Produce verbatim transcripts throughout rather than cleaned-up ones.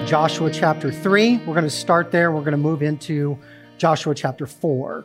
Joshua chapter three. We're going to start there. We're going to move into Joshua chapter four.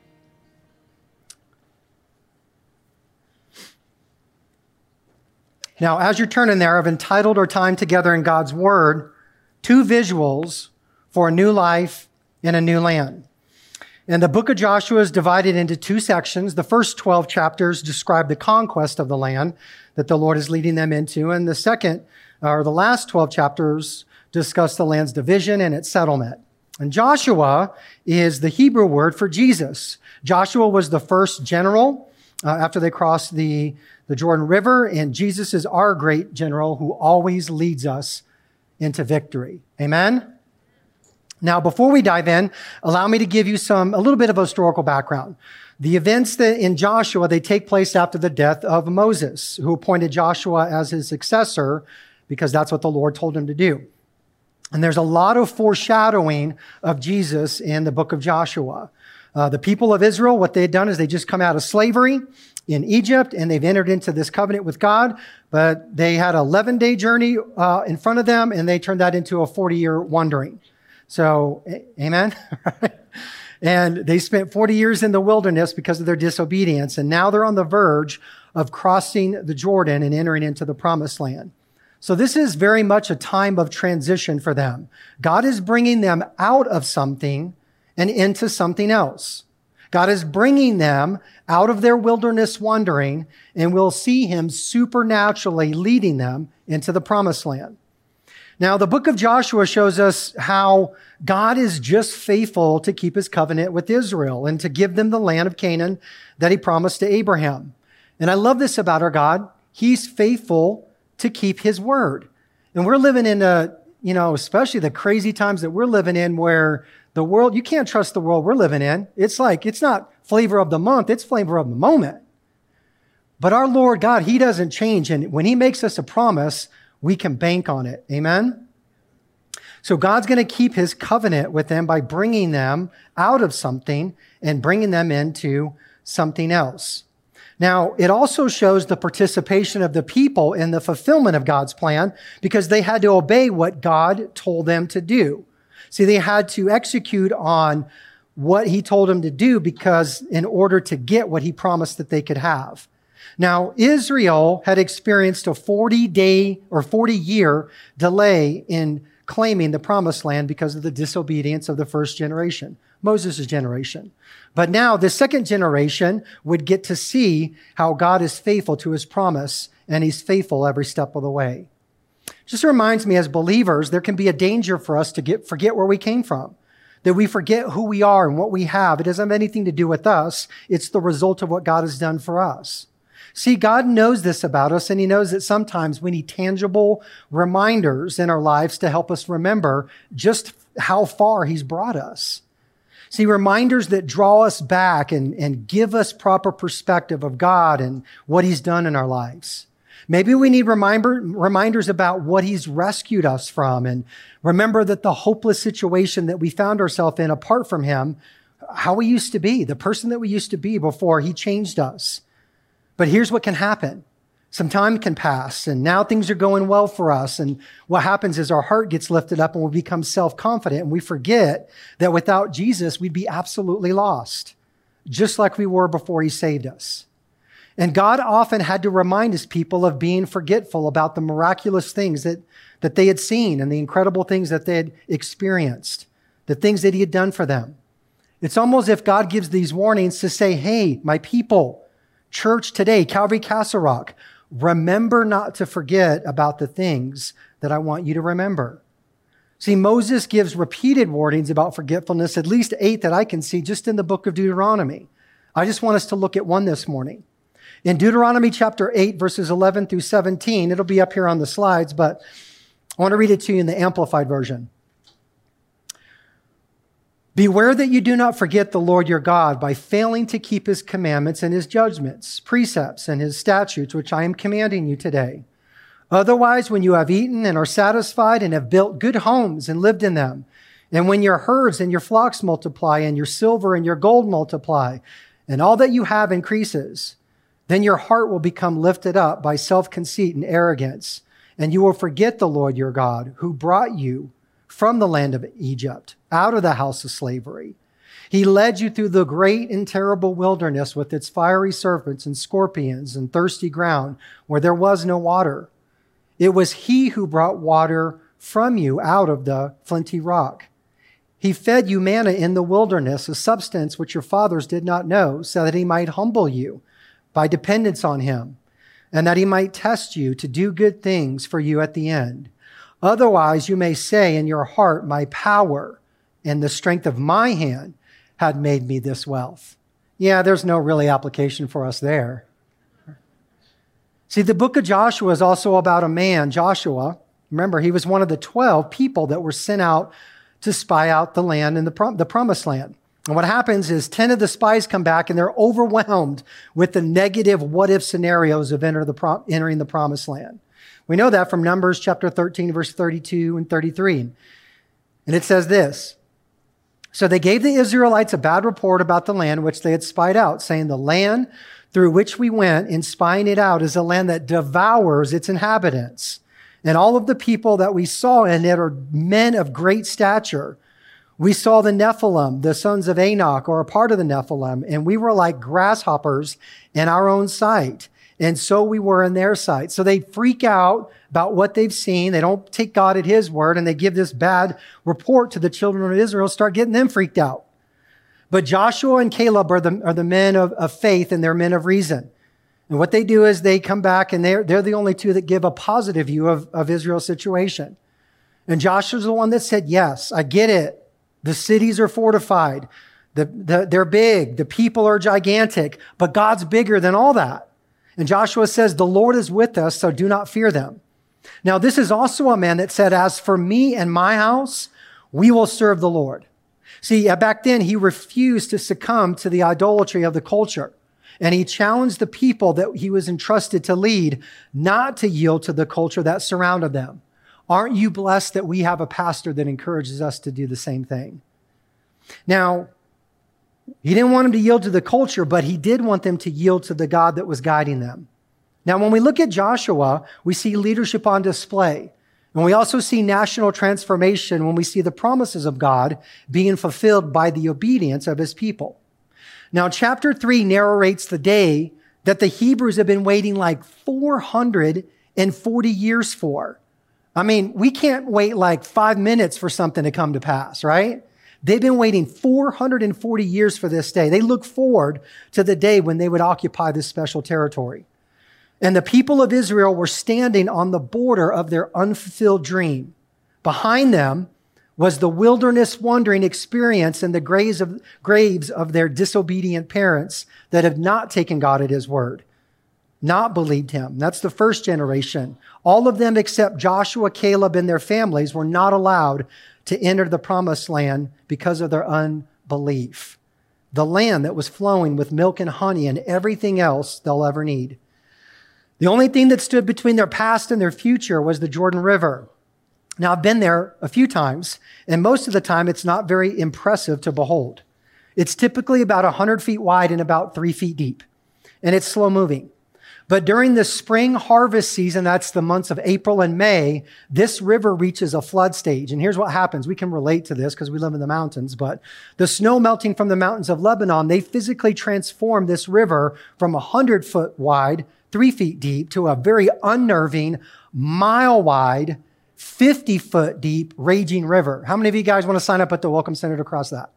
Now, as you're turning there, I've entitled our time together in God's Word, Two Visuals for a New Life in a New Land. And the book of Joshua is divided into two sections. The first twelve chapters describe the conquest of the land that the Lord is leading them into. And the second, or the last twelve chapters, discuss the land's division and its settlement. And Joshua is the Hebrew word for Jesus. Joshua was the first general uh, after they crossed the, the Jordan River, and Jesus is our great general who always leads us into victory. Amen? Now, before we dive in, allow me to give you some a little bit of historical background. The events that in Joshua, they take place after the death of Moses, who appointed Joshua as his successor because that's what the Lord told him to do. And there's a lot of foreshadowing of Jesus in the book of Joshua. Uh, the people of Israel, what they had done is they just come out of slavery in Egypt, and they've entered into this covenant with God, but they had an eleven-day journey uh, in front of them, and they turned that into a forty-year wandering. So, amen? And they spent forty years in the wilderness because of their disobedience, and now they're on the verge of crossing the Jordan and entering into the promised land. So this is very much a time of transition for them. God is bringing them out of something and into something else. God is bringing them out of their wilderness wandering, and we'll see him supernaturally leading them into the promised land. Now, the book of Joshua shows us how God is just faithful to keep his covenant with Israel and to give them the land of Canaan that he promised to Abraham. And I love this about our God. He's faithful to keep his word. And we're living in a, you know, especially the crazy times that we're living in where the world, you can't trust the world we're living in. It's like, it's not flavor of the month, it's flavor of the moment. But our Lord God, he doesn't change. And when he makes us a promise, we can bank on it. Amen? So God's going to keep his covenant with them by bringing them out of something and bringing them into something else. Now, it also shows the participation of the people in the fulfillment of God's plan because they had to obey what God told them to do. See, they had to execute on what he told them to do because in order to get what he promised that they could have. Now, Israel had experienced a forty-day or forty-year delay in claiming the promised land because of the disobedience of the first generation, Moses' generation. But now the second generation would get to see how God is faithful to his promise, and he's faithful every step of the way. Just reminds me, as believers, there can be a danger for us to get forget where we came from, that we forget who we are and what we have. It doesn't have anything to do with us. It's the result of what God has done for us. See, God knows this about us, and he knows that sometimes we need tangible reminders in our lives to help us remember just how far he's brought us. See, reminders that draw us back and, and give us proper perspective of God and what he's done in our lives. Maybe we need reminder, reminders about what he's rescued us from, and remember that the hopeless situation that we found ourselves in apart from him, how we used to be, the person that we used to be before he changed us. But here's what can happen. Some time can pass, and now things are going well for us. And what happens is our heart gets lifted up and we become self-confident, and we forget that without Jesus, we'd be absolutely lost, just like we were before he saved us. And God often had to remind his people of being forgetful about the miraculous things that, that they had seen and the incredible things that they had experienced, the things that he had done for them. It's almost as if God gives these warnings to say, hey, my people, church today, Calvary Castle Rock, remember not to forget about the things that I want you to remember. See, Moses gives repeated warnings about forgetfulness, at least eight that I can see just in the book of Deuteronomy. I just want us to look at one this morning. In Deuteronomy chapter eight, verses eleven through seventeen, it'll be up here on the slides, but I want to read it to you in the Amplified Version. Beware that you do not forget the Lord your God by failing to keep his commandments and his judgments, precepts, and his statutes, which I am commanding you today. Otherwise, when you have eaten and are satisfied and have built good homes and lived in them, and when your herds and your flocks multiply and your silver and your gold multiply, and all that you have increases, then your heart will become lifted up by self-conceit and arrogance, and you will forget the Lord your God, who brought you from the land of Egypt, out of the house of slavery. He led you through the great and terrible wilderness with its fiery serpents and scorpions and thirsty ground where there was no water. It was he who brought water from you out of the flinty rock. He fed you manna in the wilderness, a substance which your fathers did not know, so that he might humble you by dependence on him, and that he might test you to do good things for you at the end. Otherwise, you may say in your heart, my power and the strength of my hand had made me this wealth. Yeah, there's no really application for us there. See, the book of Joshua is also about a man, Joshua. Remember, he was one of the twelve people that were sent out to spy out the land in the, prom- the promised land. And what happens is ten of the spies come back and they're overwhelmed with the negative what-if scenarios of enter the pro- entering the promised land. We know that from Numbers chapter thirteen, verse thirty-two and thirty-three. And it says this, so they gave the Israelites a bad report about the land which they had spied out, saying the land through which we went in spying it out is a land that devours its inhabitants. And all of the people that we saw in it are men of great stature. We saw the Nephilim, the sons of Enoch, or a part of the Nephilim, and we were like grasshoppers in our own sight. And so we were in their sight. So they freak out about what they've seen. They don't take God at his word, and they give this bad report to the children of Israel, start getting them freaked out. But Joshua and Caleb are the, are the men of, of faith, and they're men of reason. And what they do is they come back, and they're, they're the only two that give a positive view of, of Israel's situation. And Joshua's the one that said, yes, I get it. The cities are fortified. The, the, they're big. The people are gigantic. But God's bigger than all that. And Joshua says, the Lord is with us, so do not fear them. Now, this is also a man that said, as for me and my house, we will serve the Lord. See, back then, he refused to succumb to the idolatry of the culture. And he challenged the people that he was entrusted to lead not to yield to the culture that surrounded them. Aren't you blessed that we have a pastor that encourages us to do the same thing? Now, he didn't want them to yield to the culture, but he did want them to yield to the God that was guiding them. Now, when we look at Joshua, we see leadership on display. And we also see national transformation when we see the promises of God being fulfilled by the obedience of his people. Now, chapter three narrates the day that the Hebrews have been waiting like four hundred forty years for. I mean, we can't wait like five minutes for something to come to pass, right? They've been waiting four hundred forty years for this day. They look forward to the day when they would occupy this special territory. And the people of Israel were standing on the border of their unfulfilled dream. Behind them was the wilderness wandering experience and the graves of, graves of their disobedient parents that have not taken God at his word, not believed him. That's the first generation. All of them except Joshua, Caleb, and their families were not allowed to enter the promised land because of their unbelief. The land that was flowing with milk and honey and everything else they'll ever need. The only thing that stood between their past and their future was the Jordan River. Now, I've been there a few times, and most of the time it's not very impressive to behold. It's typically about one hundred feet wide and about three feet deep, and it's slow moving. But during the spring harvest season, that's the months of April and May, this river reaches a flood stage. And here's what happens. We can relate to this because we live in the mountains, but the snow melting from the mountains of Lebanon, they physically transform this river from one hundred foot wide, three feet deep, to a very unnerving, mile wide, fifty foot deep, raging river. How many of you guys want to sign up at the Welcome Center to cross that?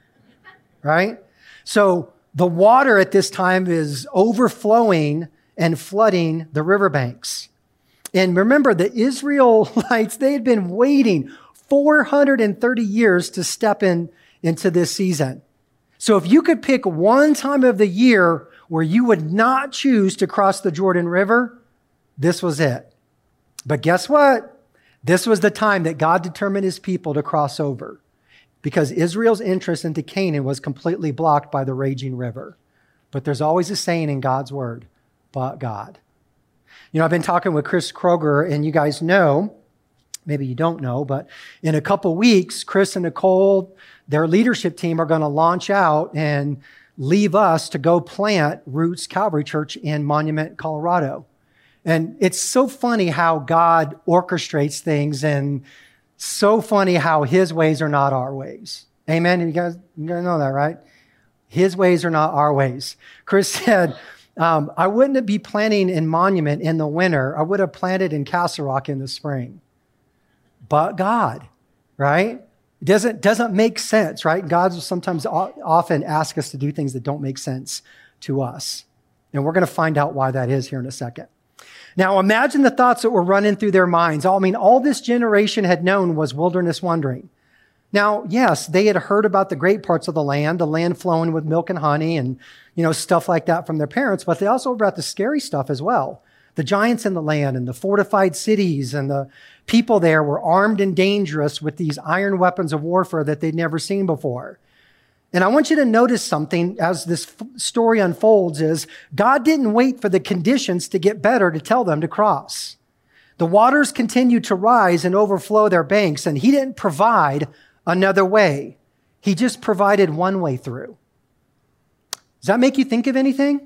Right? So the water at this time is overflowing and flooding the riverbanks. And remember, the Israelites, they had been waiting four hundred thirty years to step in into this season. So if you could pick one time of the year where you would not choose to cross the Jordan River, this was it. But guess what? This was the time that God determined his people to cross over, because Israel's entrance into Canaan was completely blocked by the raging river. But there's always a saying in God's word, but God. You know, I've been talking with Chris Kroger, and you guys know, maybe you don't know, but in a couple weeks, Chris and Nicole, their leadership team, are going to launch out and leave us to go plant Roots Calvary Church in Monument, Colorado. And it's so funny how God orchestrates things and So funny how his ways are not our ways. Amen. You guys, you guys know that, right? His ways are not our ways. Chris said, um, I wouldn't be planting in Monument in the winter. I would have planted in Castle Rock in the spring. But God, right? It doesn't, doesn't make sense, right? God will sometimes often ask us to do things that don't make sense to us. And we're going to find out why that is here in a second. Now, imagine the thoughts that were running through their minds. I mean, all this generation had known was wilderness wandering. Now, yes, they had heard about the great parts of the land, the land flowing with milk and honey and, you know, stuff like that from their parents, but they also heard about the scary stuff as well. The giants in the land and the fortified cities and the people there were armed and dangerous with these iron weapons of warfare that they'd never seen before. And I want you to notice something as this story unfolds is God didn't wait for the conditions to get better to tell them to cross. The waters continued to rise and overflow their banks, and he didn't provide another way. He just provided one way through. Does that make you think of anything?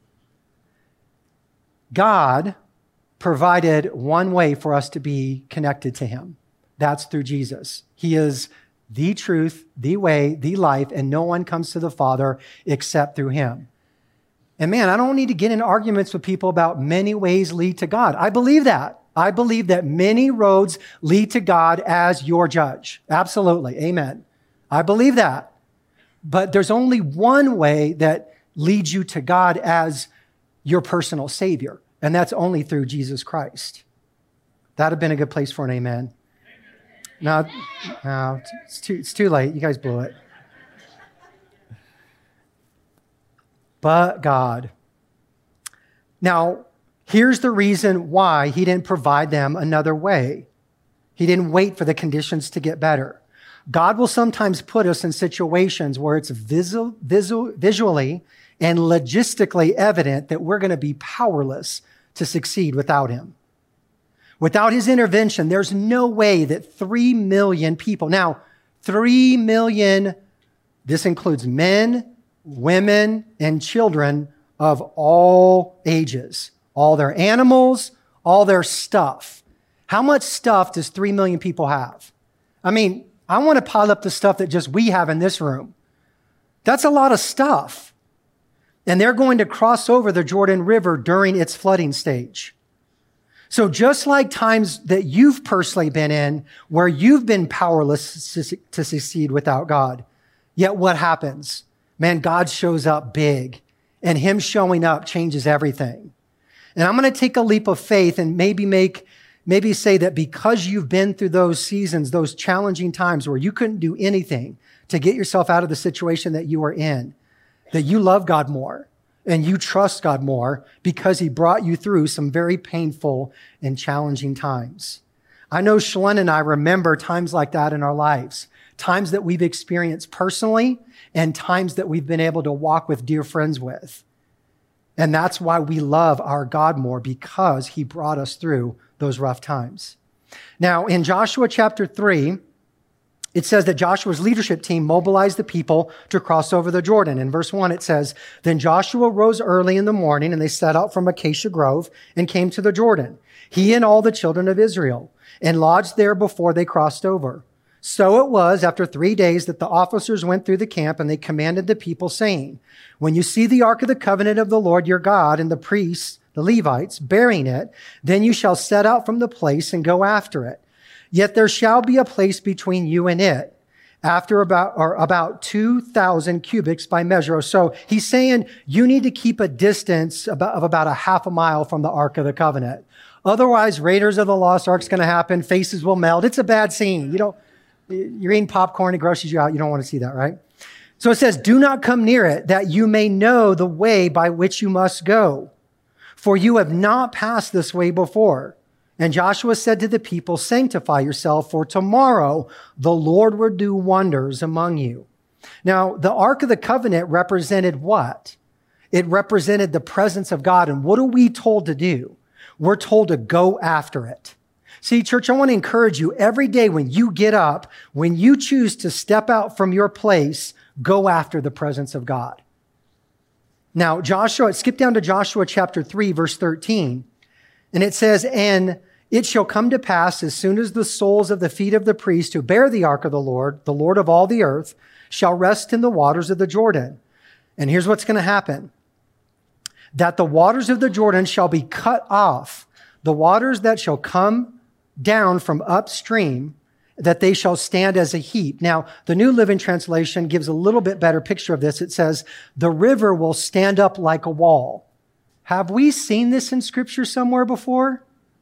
God provided one way for us to be connected to him. That's through Jesus. He is the truth, the way, the life, and no one comes to the Father except through him. And man, I don't need to get in arguments with people about many ways lead to God. I believe that. I believe that many roads lead to God as your judge. Absolutely. Amen. I believe that. But there's only one way that leads you to God as your personal Savior, and that's only through Jesus Christ. That'd have been a good place for an amen. No, no, it's too, it's too late. You guys blew it. But God. Now, here's the reason why he didn't provide them another way. He didn't wait for the conditions to get better. God will sometimes put us in situations where it's visual, visual, visually and logistically evident that we're going to be powerless to succeed without him. Without his intervention, there's no way that three million people, now, three million, this includes men, women, and children of all ages, all their animals, all their stuff. How much stuff does three million people have? I mean, I want to pile up the stuff that just we have in this room. That's a lot of stuff. And they're going to cross over the Jordan River during its flooding stage. So just like times that you've personally been in where you've been powerless to succeed without God, yet what happens? Man, God shows up big, and him showing up changes everything. And I'm going to take a leap of faith and maybe make, maybe say that because you've been through those seasons, those challenging times where you couldn't do anything to get yourself out of the situation that you were in, that you love God more and you trust God more because he brought you through some very painful and challenging times. I know Shalyn and I remember times like that in our lives, times that we've experienced personally and times that we've been able to walk with dear friends with. And that's why we love our God more, because he brought us through those rough times. Now, in Joshua chapter three, it says that Joshua's leadership team mobilized the people to cross over the Jordan. In verse one, it says, "Then Joshua rose early in the morning, and they set out from Acacia Grove and came to the Jordan, he and all the children of Israel, and lodged there before they crossed over. So it was after three days that the officers went through the camp, and they commanded the people, saying, 'When you see the ark of the covenant of the Lord your God and the priests, the Levites, bearing it, then you shall set out from the place and go after it. Yet there shall be a place between you and it, after about, or about two thousand cubits by measure.'" So he's saying you need to keep a distance about, of about a half a mile from the Ark of the Covenant. Otherwise, Raiders of the Lost Ark's going to happen. Faces will melt. It's a bad scene. You don't, you're eating popcorn. It grosses you out. You don't want to see that, right? So it says, "Do not come near it, that you may know the way by which you must go. For you have not passed this way before." And Joshua said to the people, "Sanctify yourself, for tomorrow the Lord will do wonders among you." Now, the Ark of the Covenant represented what? It represented the presence of God. And what are we told to do? We're told to go after it. See, church, I want to encourage you every day when you get up, when you choose to step out from your place, go after the presence of God. Now, Joshua, skip down to Joshua chapter three, verse thirteen. And it says, "And It shall come to pass as soon as the soles of the feet of the priest who bear the ark of the Lord, the Lord of all the earth, shall rest in the waters of the Jordan. And here's what's going to happen. That the waters of the Jordan shall be cut off, the waters that shall come down from upstream, that they shall stand as a heap. Now, the New Living Translation gives a little bit better picture of this. It says, the river will stand up like a wall. Have we seen this in Scripture somewhere before?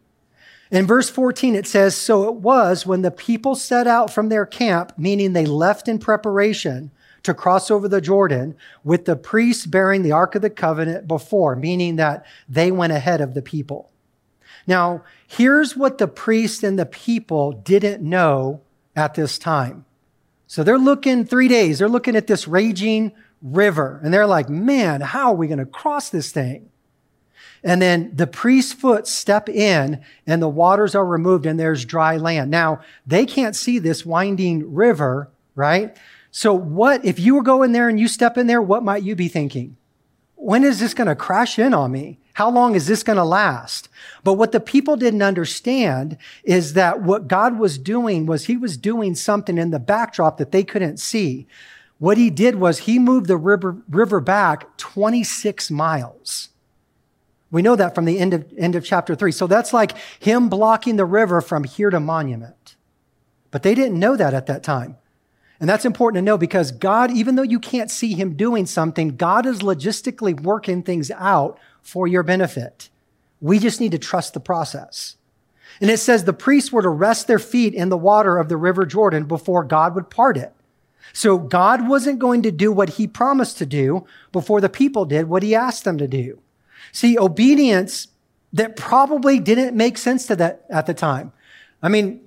In verse fourteen, it says, so it was when the people set out from their camp, meaning they left in preparation to cross over the Jordan, with the priests bearing the Ark of the Covenant before, meaning that they went ahead of the people. Now, here's what the priests and the people didn't know at this time. So they're looking three days, they're looking at this raging river, and they're like, man, how are we going to cross this thing? And then the priest's foot step in and the waters are removed and there's dry land. Now, they can't see this winding river, right? So what, if you were going there and you step in there, what might you be thinking? When is this going to crash in on me? How long is this going to last? But what the people didn't understand is that what God was doing was he was doing something in the backdrop that they couldn't see. What he did was he moved the river, river back twenty-six miles. We know that from the end of, end of chapter three. So that's like him blocking the river from here to Monument. But they didn't know that at that time. And that's important to know because God, even though you can't see him doing something, God is logistically working things out for your benefit. We just need to trust the process. And it says the priests were to rest their feet in the water of the river Jordan before God would part it. So God wasn't going to do what he promised to do before the people did what he asked them to do. See, obedience that probably didn't make sense to that at the time. I mean,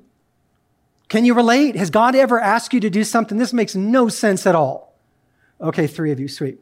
can you relate? Has God ever asked you to do something? This makes no sense at all. Okay, three of you, sweet.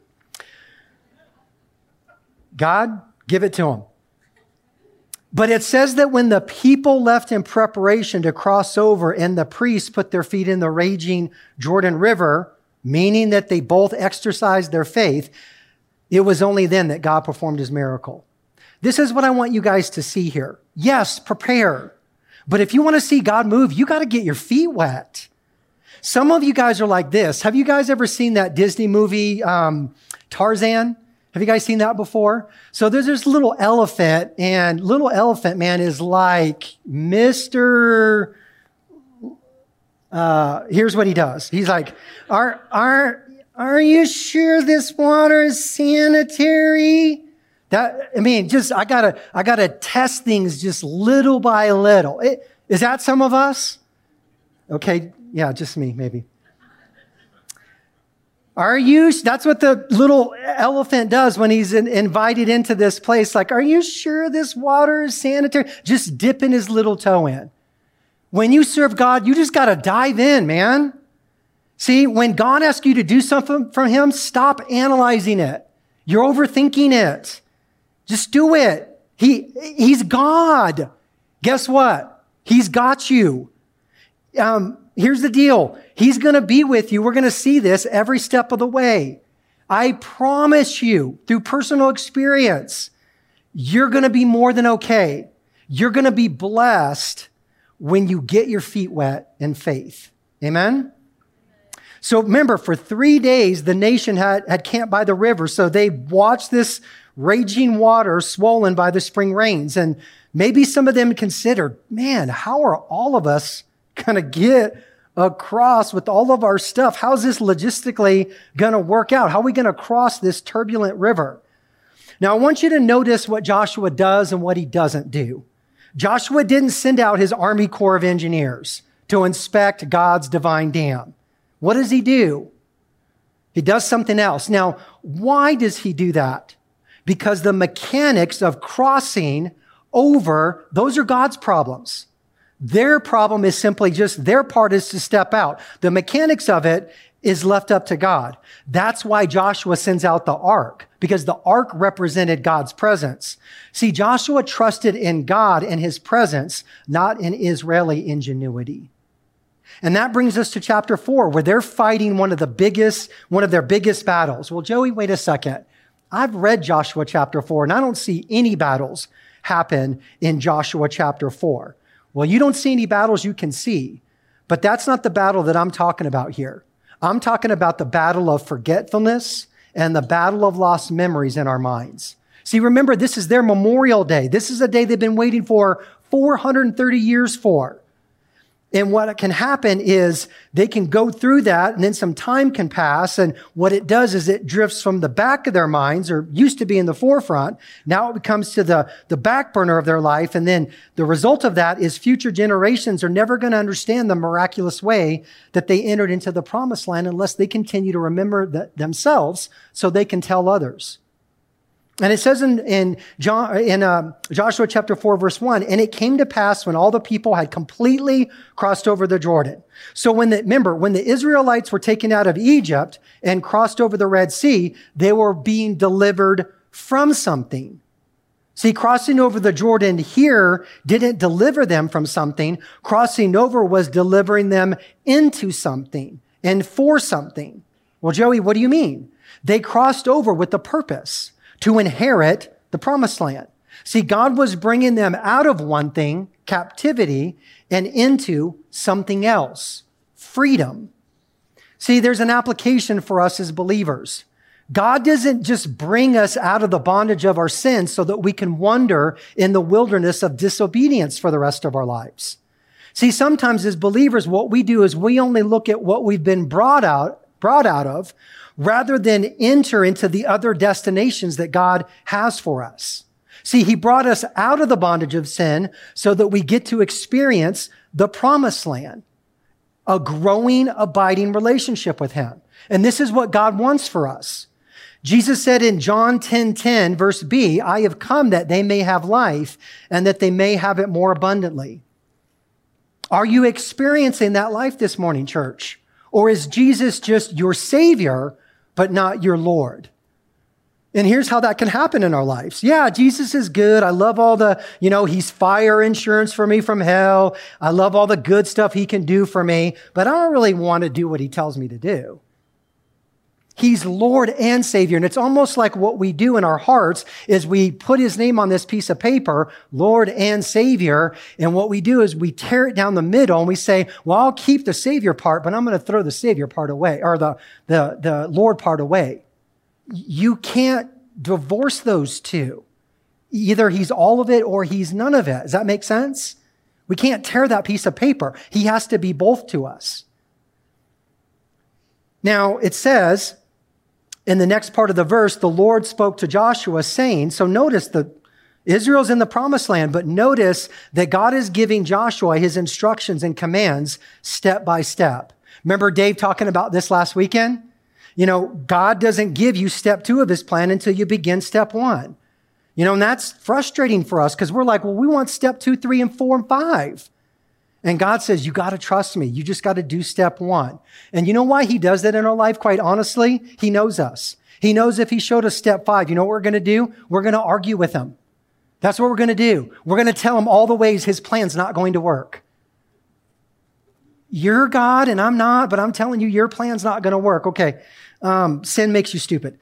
God, give it to him. But it says that when the people left in preparation to cross over and the priests put their feet in the raging Jordan River, meaning that they both exercised their faith, it was only then that God performed his miracle. This is what I want you guys to see here. Yes, prepare. But if you want to see God move, you got to get your feet wet. Some of you guys are like this. Have you guys ever seen that Disney movie, um, Tarzan? Have you guys seen that before? So there's this little elephant, and little elephant man is like Mister Uh, here's what he does. He's like, are, are, are you sure this water is sanitary? That, I mean, just, I gotta, I gotta test things just little by little. It, is that some of us? Okay. Yeah, just me, maybe. Are you, that's what the little elephant does when he's in, invited into this place. Like, are you sure this water is sanitary? Just dipping his little toe in. When you serve God, you just got to dive in, man. See, when God asks you to do something from him, stop analyzing it. You're overthinking it. Just do it. He, he's God. Guess what? He's got you. Um, here's the deal. He's going to be with you. We're going to see this every step of the way. I promise you, through personal experience, you're going to be more than okay. You're going to be blessed when you get your feet wet in faith. Amen? So remember, for three days, the nation had, had camped by the river. So they watched this raging water swollen by the spring rains. And maybe some of them considered, man, how are all of us going to get across with all of our stuff? How's this logistically going to work out? How are we going to cross this turbulent river? Now, I want you to notice what Joshua does and what he doesn't do. Joshua didn't send out his Army Corps of Engineers to inspect God's divine dam. What does he do? He does something else. Now, why does he do that? Because the mechanics of crossing over, those are God's problems. Their problem is simply just their part is to step out. The mechanics of it is left up to God. That's why Joshua sends out the ark, because the ark represented God's presence. See, Joshua trusted in God and his presence, not in Israeli ingenuity. And that brings us to chapter four, where they're fighting one of the biggest, one of their biggest battles. Well, Joey, wait a second. I've read Joshua chapter four, and I don't see any battles happen in Joshua chapter four. Well, you don't see any battles you can see, but that's not the battle that I'm talking about here. I'm talking about the battle of forgetfulness and the battle of lost memories in our minds. See, remember, this is their Memorial Day. This is a day they've been waiting for four hundred thirty years for. And what can happen is they can go through that and then some time can pass. And what it does is it drifts from the back of their minds, or used to be in the forefront. Now it comes to the, the back burner of their life. And then the result of that is future generations are never going to understand the miraculous way that they entered into the promised land unless they continue to remember the, themselves so they can tell others. And it says in, in, John, in uh, Joshua chapter four, verse one, and it came to pass when all the people had completely crossed over the Jordan. So when the, remember, when the Israelites were taken out of Egypt and crossed over the Red Sea, they were being delivered from something. See, crossing over the Jordan here didn't deliver them from something. Crossing over was delivering them into something and for something. Well, Joey, what do you mean? They crossed over with the purpose to inherit the promised land. See, God was bringing them out of one thing, captivity, and into something else, freedom. See, there's an application for us as believers. God doesn't just bring us out of the bondage of our sins so that we can wander in the wilderness of disobedience for the rest of our lives. See, sometimes as believers, what we do is we only look at what we've been brought out, brought out of, rather than enter into the other destinations that God has for us. See, he brought us out of the bondage of sin so that we get to experience the promised land, a growing, abiding relationship with him. And this is what God wants for us. Jesus said in John ten ten, verse B, I have come that they may have life and that they may have it more abundantly. Are you experiencing that life this morning, church? Or is Jesus just your Savior, but not your Lord? And here's how that can happen in our lives. Yeah, Jesus is good. I love all the, you know, he's fire insurance for me from hell. I love all the good stuff he can do for me, but I don't really want to do what he tells me to do. He's Lord and Savior. And it's almost like what we do in our hearts is we put his name on this piece of paper, Lord and Savior. And what we do is we tear it down the middle and we say, well, I'll keep the Savior part, but I'm going to throw the Savior part away, or the, the, the Lord part away. You can't divorce those two. Either he's all of it or he's none of it. Does that make sense? We can't tear that piece of paper. He has to be both to us. Now, it says, in the next part of the verse, the Lord spoke to Joshua saying, so notice that Israel's in the promised land, but notice that God is giving Joshua his instructions and commands step by step. Remember Dave talking about this last weekend? You know, God doesn't give you step two of his plan until you begin step one. You know, and that's frustrating for us because we're like, well, we want step two, three, and four, and five. And God says, you got to trust me. You just got to do step one. And you know why he does that in our life? Quite honestly, he knows us. He knows if he showed us step five, you know what we're going to do? We're going to argue with him. That's what we're going to do. We're going to tell him all the ways his plan's not going to work. You're God and I'm not, but I'm telling you, your plan's not going to work. Okay. Um, sin makes you stupid.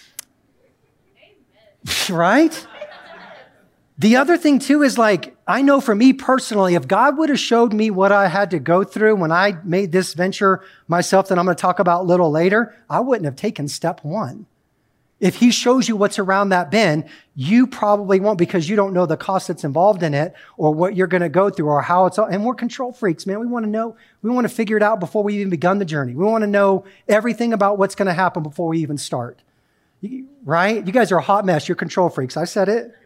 Amen. Right? The other thing too is like, I know for me personally, if God would have showed me what I had to go through when I made this venture myself that I'm going to talk about a little later, I wouldn't have taken step one. If he shows you what's around that bend, you probably won't because you don't know the cost that's involved in it or what you're going to go through or how it's all. And we're control freaks, man. We want to know, we want to figure it out before we even begun the journey. We want to know everything about what's going to happen before we even start. Right? You guys are a hot mess. You're control freaks. I said it.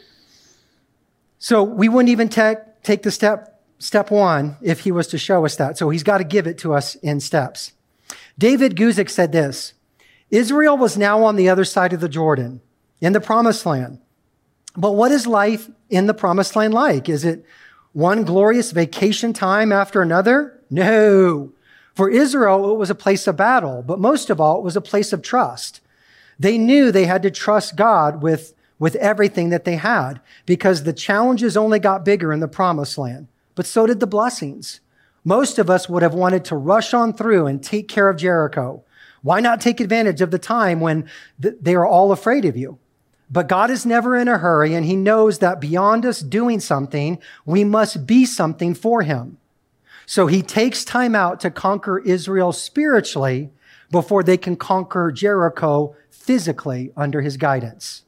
So we wouldn't even take, take the step, step one if he was to show us that. So he's got to give it to us in steps. David Guzik said this, Israel was now on the other side of the Jordan in the promised land. But what is life in the promised land like? Is it one glorious vacation time after another? No. For Israel, it was a place of battle, but most of all, it was a place of trust. They knew they had to trust God with with everything that they had because the challenges only got bigger in the promised land, but so did the blessings. Most of us would have wanted to rush on through and take care of Jericho. Why not take advantage of the time when th- they are all afraid of you? But God is never in a hurry, and he knows that beyond us doing something, we must be something for him. So he takes time out to conquer Israel spiritually before they can conquer Jericho physically under his guidance.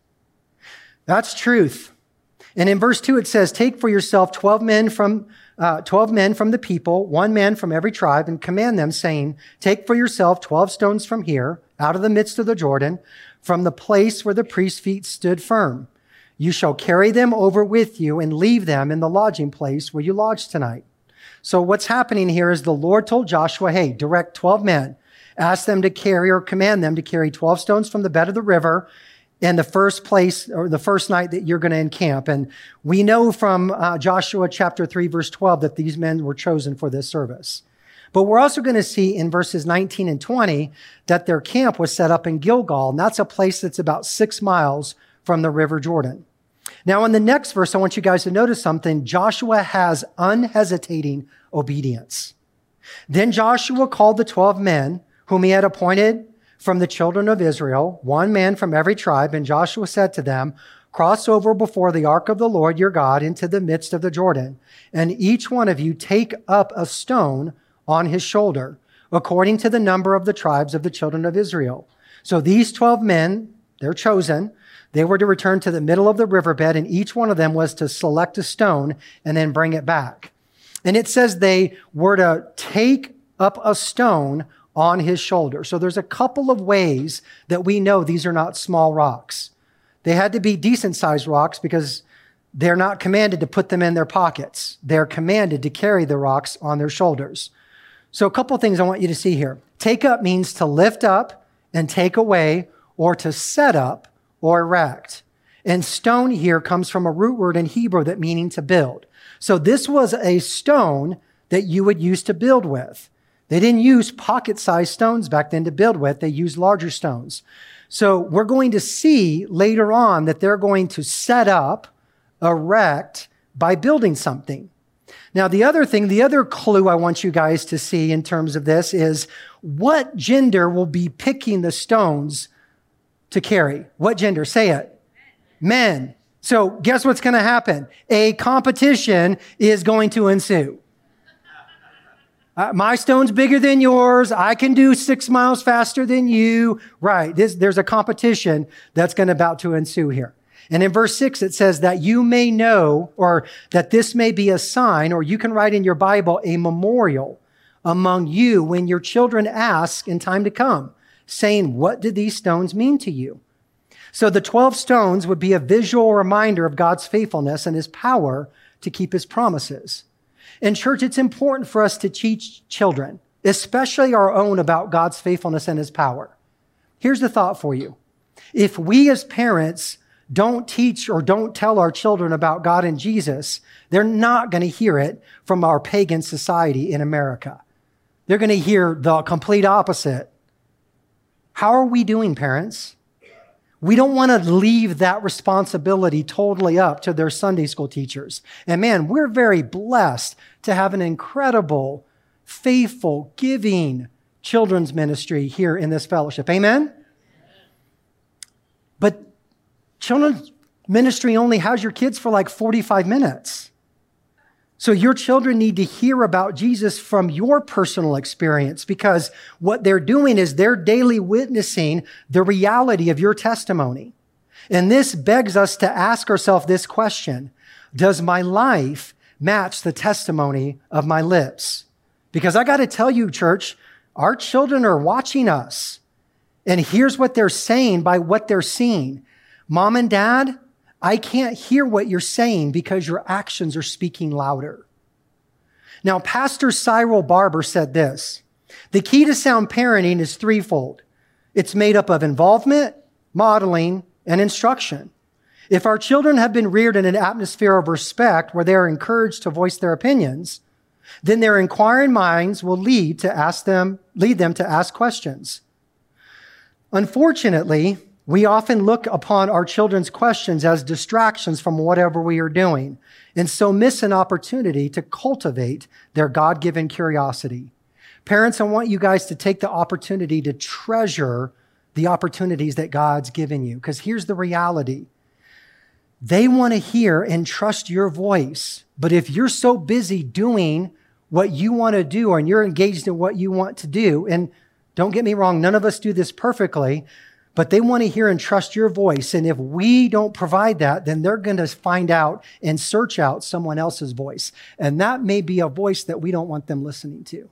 That's truth. And in verse two, it says, take for yourself twelve men from uh, twelve men from the people, one man from every tribe, and command them, saying, take for yourself twelve stones from here, out of the midst of the Jordan, from the place where the priest's feet stood firm. You shall carry them over with you and leave them in the lodging place where you lodge tonight. So what's happening here is the Lord told Joshua, hey, direct twelve men, ask them to carry or command them to carry twelve stones from the bed of the river in the first place or the first night that you're going to encamp. And we know from uh, Joshua chapter three, verse twelve, that these men were chosen for this service. But we're also going to see in verses nineteen and twenty that their camp was set up in Gilgal, and that's a place that's about six miles from the river Jordan. Now, in the next verse, I want you guys to notice something. Joshua has unhesitating obedience. Then Joshua called the twelve men whom he had appointed from the children of Israel, one man from every tribe, and Joshua said to them, cross over before the ark of the Lord your God into the midst of the Jordan, and each one of you take up a stone on his shoulder, according to the number of the tribes of the children of Israel. So these twelve men, they're chosen. They were to return to the middle of the riverbed, and each one of them was to select a stone and then bring it back. And it says they were to take up a stone on his shoulder. So there's a couple of ways that we know these are not small rocks. They had to be decent-sized rocks because they're not commanded to put them in their pockets. They're commanded to carry the rocks on their shoulders. So a couple of things I want you to see here. Take up means to lift up and take away, or to set up or erect. And stone here comes from a root word in Hebrew that meaning to build. So this was a stone that you would use to build with. They didn't use pocket-sized stones back then to build with. They used larger stones. So we're going to see later on that they're going to set up, erect, by building something. Now, the other thing, the other clue I want you guys to see in terms of this is what gender will be picking the stones to carry? What gender? Say it. Men. So guess what's going to happen? A competition is going to ensue. Uh, my stone's bigger than yours. I can do six miles faster than you. Right. This, there's a competition that's going to about to ensue here. And in verse six, it says that you may know, or that this may be a sign, or you can write in your Bible, a memorial among you when your children ask in time to come, saying, what do these stones mean to you? So the twelve stones would be a visual reminder of God's faithfulness and his power to keep his promises. In church, it's important for us to teach children, especially our own, about God's faithfulness and his power. Here's the thought for you. If we as parents don't teach or don't tell our children about God and Jesus, they're not going to hear it from our pagan society in America. They're going to hear the complete opposite. How are we doing, parents? We don't want to leave that responsibility totally up to their Sunday school teachers. And man, we're very blessed to have an incredible, faithful, giving children's ministry here in this fellowship. Amen? But children's ministry only has your kids for like forty-five minutes. So your children need to hear about Jesus from your personal experience, because what they're doing is they're daily witnessing the reality of your testimony. And this begs us to ask ourselves this question: does my life match the testimony of my lips? Because I got to tell you, church, our children are watching us. And here's what they're saying by what they're seeing. Mom and Dad, I can't hear what you're saying because your actions are speaking louder. Now, Pastor Cyril Barber said this: the key to sound parenting is threefold. It's made up of involvement, modeling, and instruction. If our children have been reared in an atmosphere of respect where they are encouraged to voice their opinions, then their inquiring minds will lead to ask them, lead them to ask questions. Unfortunately, we often look upon our children's questions as distractions from whatever we are doing, and so miss an opportunity to cultivate their God-given curiosity. Parents, I want you guys to take the opportunity to treasure the opportunities that God's given you. Because here's the reality. They want to hear and trust your voice. But if you're so busy doing what you want to do, and you're engaged in what you want to do, and don't get me wrong, none of us do this perfectly, but they want to hear and trust your voice. And if we don't provide that, then they're going to find out and search out someone else's voice. And that may be a voice that we don't want them listening to.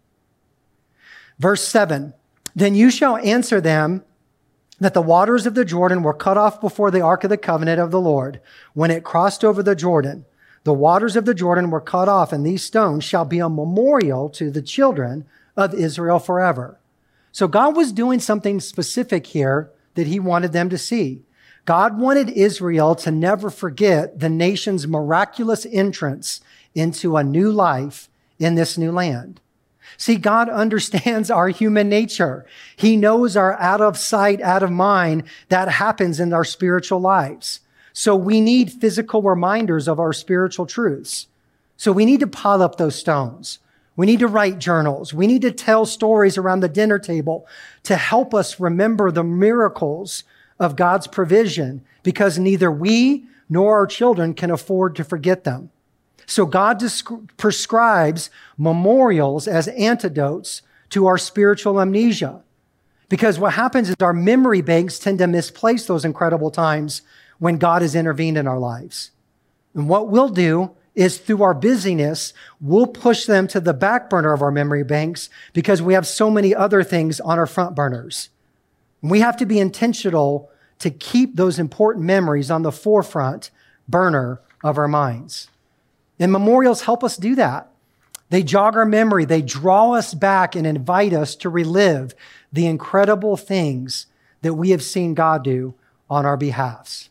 Verse seven, then you shall answer them that the waters of the Jordan were cut off before the ark of the covenant of the Lord when it crossed over the Jordan. The waters of the Jordan were cut off, and these stones shall be a memorial to the children of Israel forever. So God was doing something specific here that he wanted them to see. God wanted Israel to never forget the nation's miraculous entrance into a new life in this new land. See, God understands our human nature. He knows our out of sight, out of mind that happens in our spiritual lives. So we need physical reminders of our spiritual truths. So we need to pile up those stones. We need to write journals. We need to tell stories around the dinner table to help us remember the miracles of God's provision, because neither we nor our children can afford to forget them. So God prescribes memorials as antidotes to our spiritual amnesia. Because what happens is our memory banks tend to misplace those incredible times when God has intervened in our lives. And what we'll do is through our busyness, we'll push them to the back burner of our memory banks because we have so many other things on our front burners. We have to be intentional to keep those important memories on the forefront burner of our minds. And memorials help us do that. They jog our memory. They draw us back and invite us to relive the incredible things that we have seen God do on our behalves.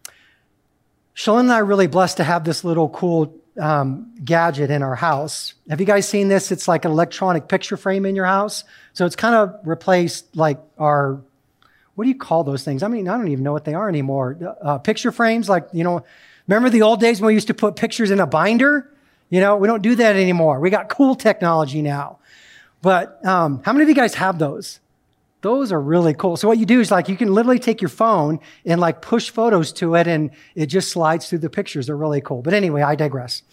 Shalyn and I are really blessed to have this little cool um, gadget in our house. Have you guys seen this? It's like an electronic picture frame in your house. So it's kind of replaced like our, what do you call those things? I mean, I don't even know what they are anymore. Uh, picture frames, like, you know, remember the old days when we used to put pictures in a binder? You know, we don't do that anymore. We got cool technology now. But um, how many of you guys have those? Those are really cool. So what you do is like you can literally take your phone and like push photos to it and it just slides through the pictures. They're really cool. But anyway, I digress.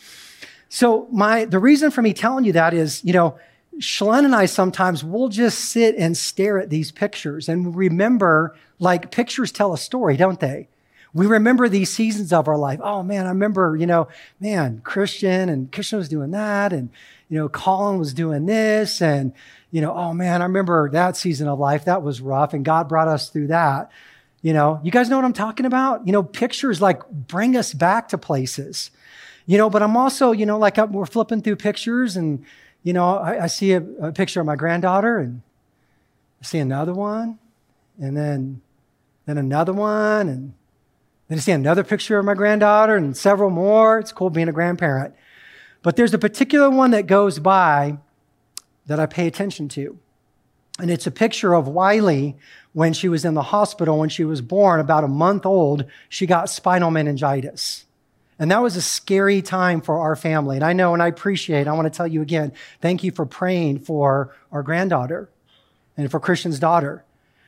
So my the reason for me telling you that is, you know, Shalyn and I sometimes will just sit and stare at these pictures and remember, like pictures tell a story, don't they? We remember these seasons of our life. Oh man, I remember, you know, man, Christian and Christian was doing that. And, you know, Colin was doing this. And, you know, oh man, I remember that season of life. That was rough. And God brought us through that. You know, you guys know what I'm talking about? You know, pictures like bring us back to places, you know, but I'm also, you know, like I'm, we're flipping through pictures and, you know, I, I see a, a picture of my granddaughter and I see another one and then, then another one. And then I see another picture of my granddaughter and several more. It's cool being a grandparent. But there's a particular one that goes by that I pay attention to. And it's a picture of Wiley when she was in the hospital. When she was born, about a month old, she got spinal meningitis. And that was a scary time for our family. And I know and I appreciate, I want to tell you again, thank you for praying for our granddaughter and for Christian's daughter.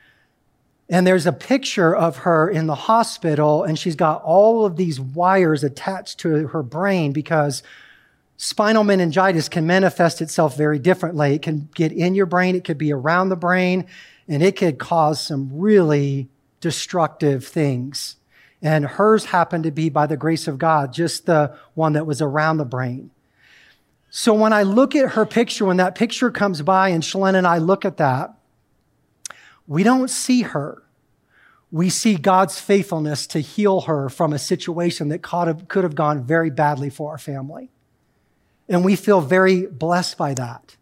And there's a picture of her in the hospital, and she's got all of these wires attached to her brain because spinal meningitis can manifest itself very differently. It can get in your brain, it could be around the brain, and it could cause some really destructive things. And hers happened to be, by the grace of God, just the one that was around the brain. So when I look at her picture, when that picture comes by and Shalyn and I look at that, we don't see her. We see God's faithfulness to heal her from a situation that could have gone very badly for our family. And we feel very blessed by that.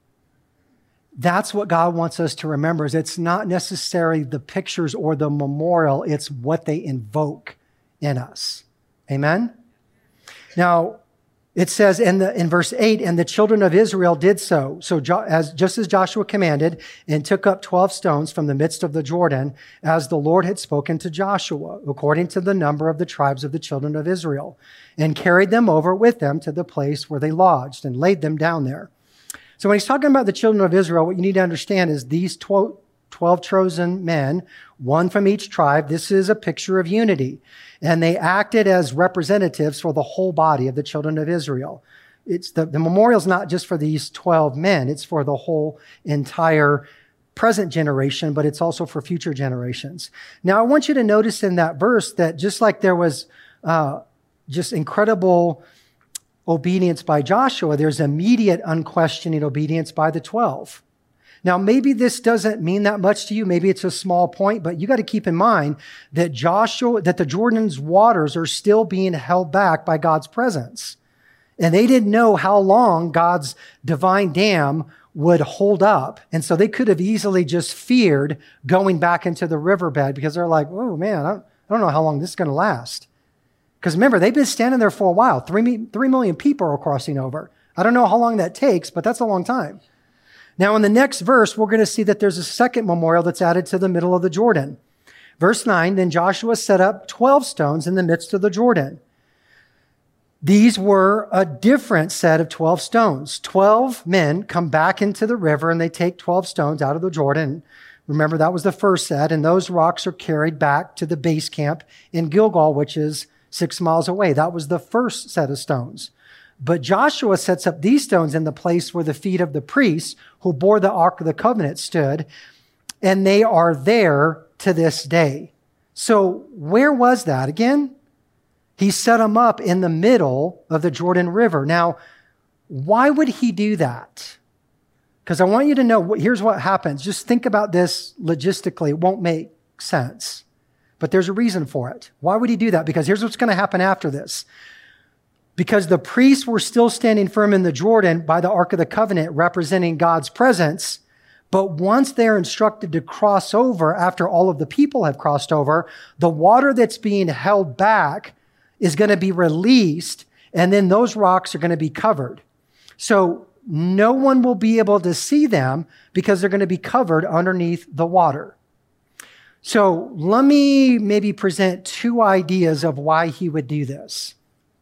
That's what God wants us to remember, is it's not necessarily the pictures or the memorial, it's what they invoke in us. Amen? Now, it says in, the, in verse eight, and the children of Israel did so. So jo- as, just as Joshua commanded, and took up twelve stones from the midst of the Jordan, as the Lord had spoken to Joshua, according to the number of the tribes of the children of Israel, and carried them over with them to the place where they lodged, and laid them down there. So when he's talking about the children of Israel, what you need to understand is these twelve, twelve chosen men, one from each tribe. This is a picture of unity. And they acted as representatives for the whole body of the children of Israel. It's the, the memorial is not just for these twelve men. It's for the whole entire present generation, but it's also for future generations. Now, I want you to notice in that verse that just like there was uh, just incredible obedience by Joshua, there's immediate unquestioning obedience by the twelve. Now, maybe this doesn't mean that much to you. Maybe it's a small point, but you got to keep in mind that Joshua, that the Jordan's waters are still being held back by God's presence. And they didn't know how long God's divine dam would hold up. And so they could have easily just feared going back into the riverbed because they're like, oh man, I don't know how long this is going to last. Because remember, they've been standing there for a while. Three, three million people are crossing over. I don't know how long that takes, but that's a long time. Now, in the next verse, we're going to see that there's a second memorial that's added to the middle of the Jordan. Verse nine, then Joshua set up twelve stones in the midst of the Jordan. These were a different set of twelve stones. twelve men come back into the river and they take twelve stones out of the Jordan. Remember, that was the first set, and those rocks are carried back to the base camp in Gilgal, which is six miles away. That was the first set of stones. But Joshua sets up these stones in the place where the feet of the priests who bore the Ark of the Covenant stood, and they are there to this day. So where was that again? He set them up in the middle of the Jordan River. Now, why would he do that? Because I want you to know, here's what happens. Just think about this logistically. It won't make sense. But there's a reason for it. Why would he do that? Because here's what's going to happen after this. Because the priests were still standing firm in the Jordan by the Ark of the Covenant, representing God's presence. But once they're instructed to cross over after all of the people have crossed over, the water that's being held back is going to be released, and then those rocks are going to be covered. So no one will be able to see them because they're going to be covered underneath the water. So let me maybe present two ideas of why he would do this.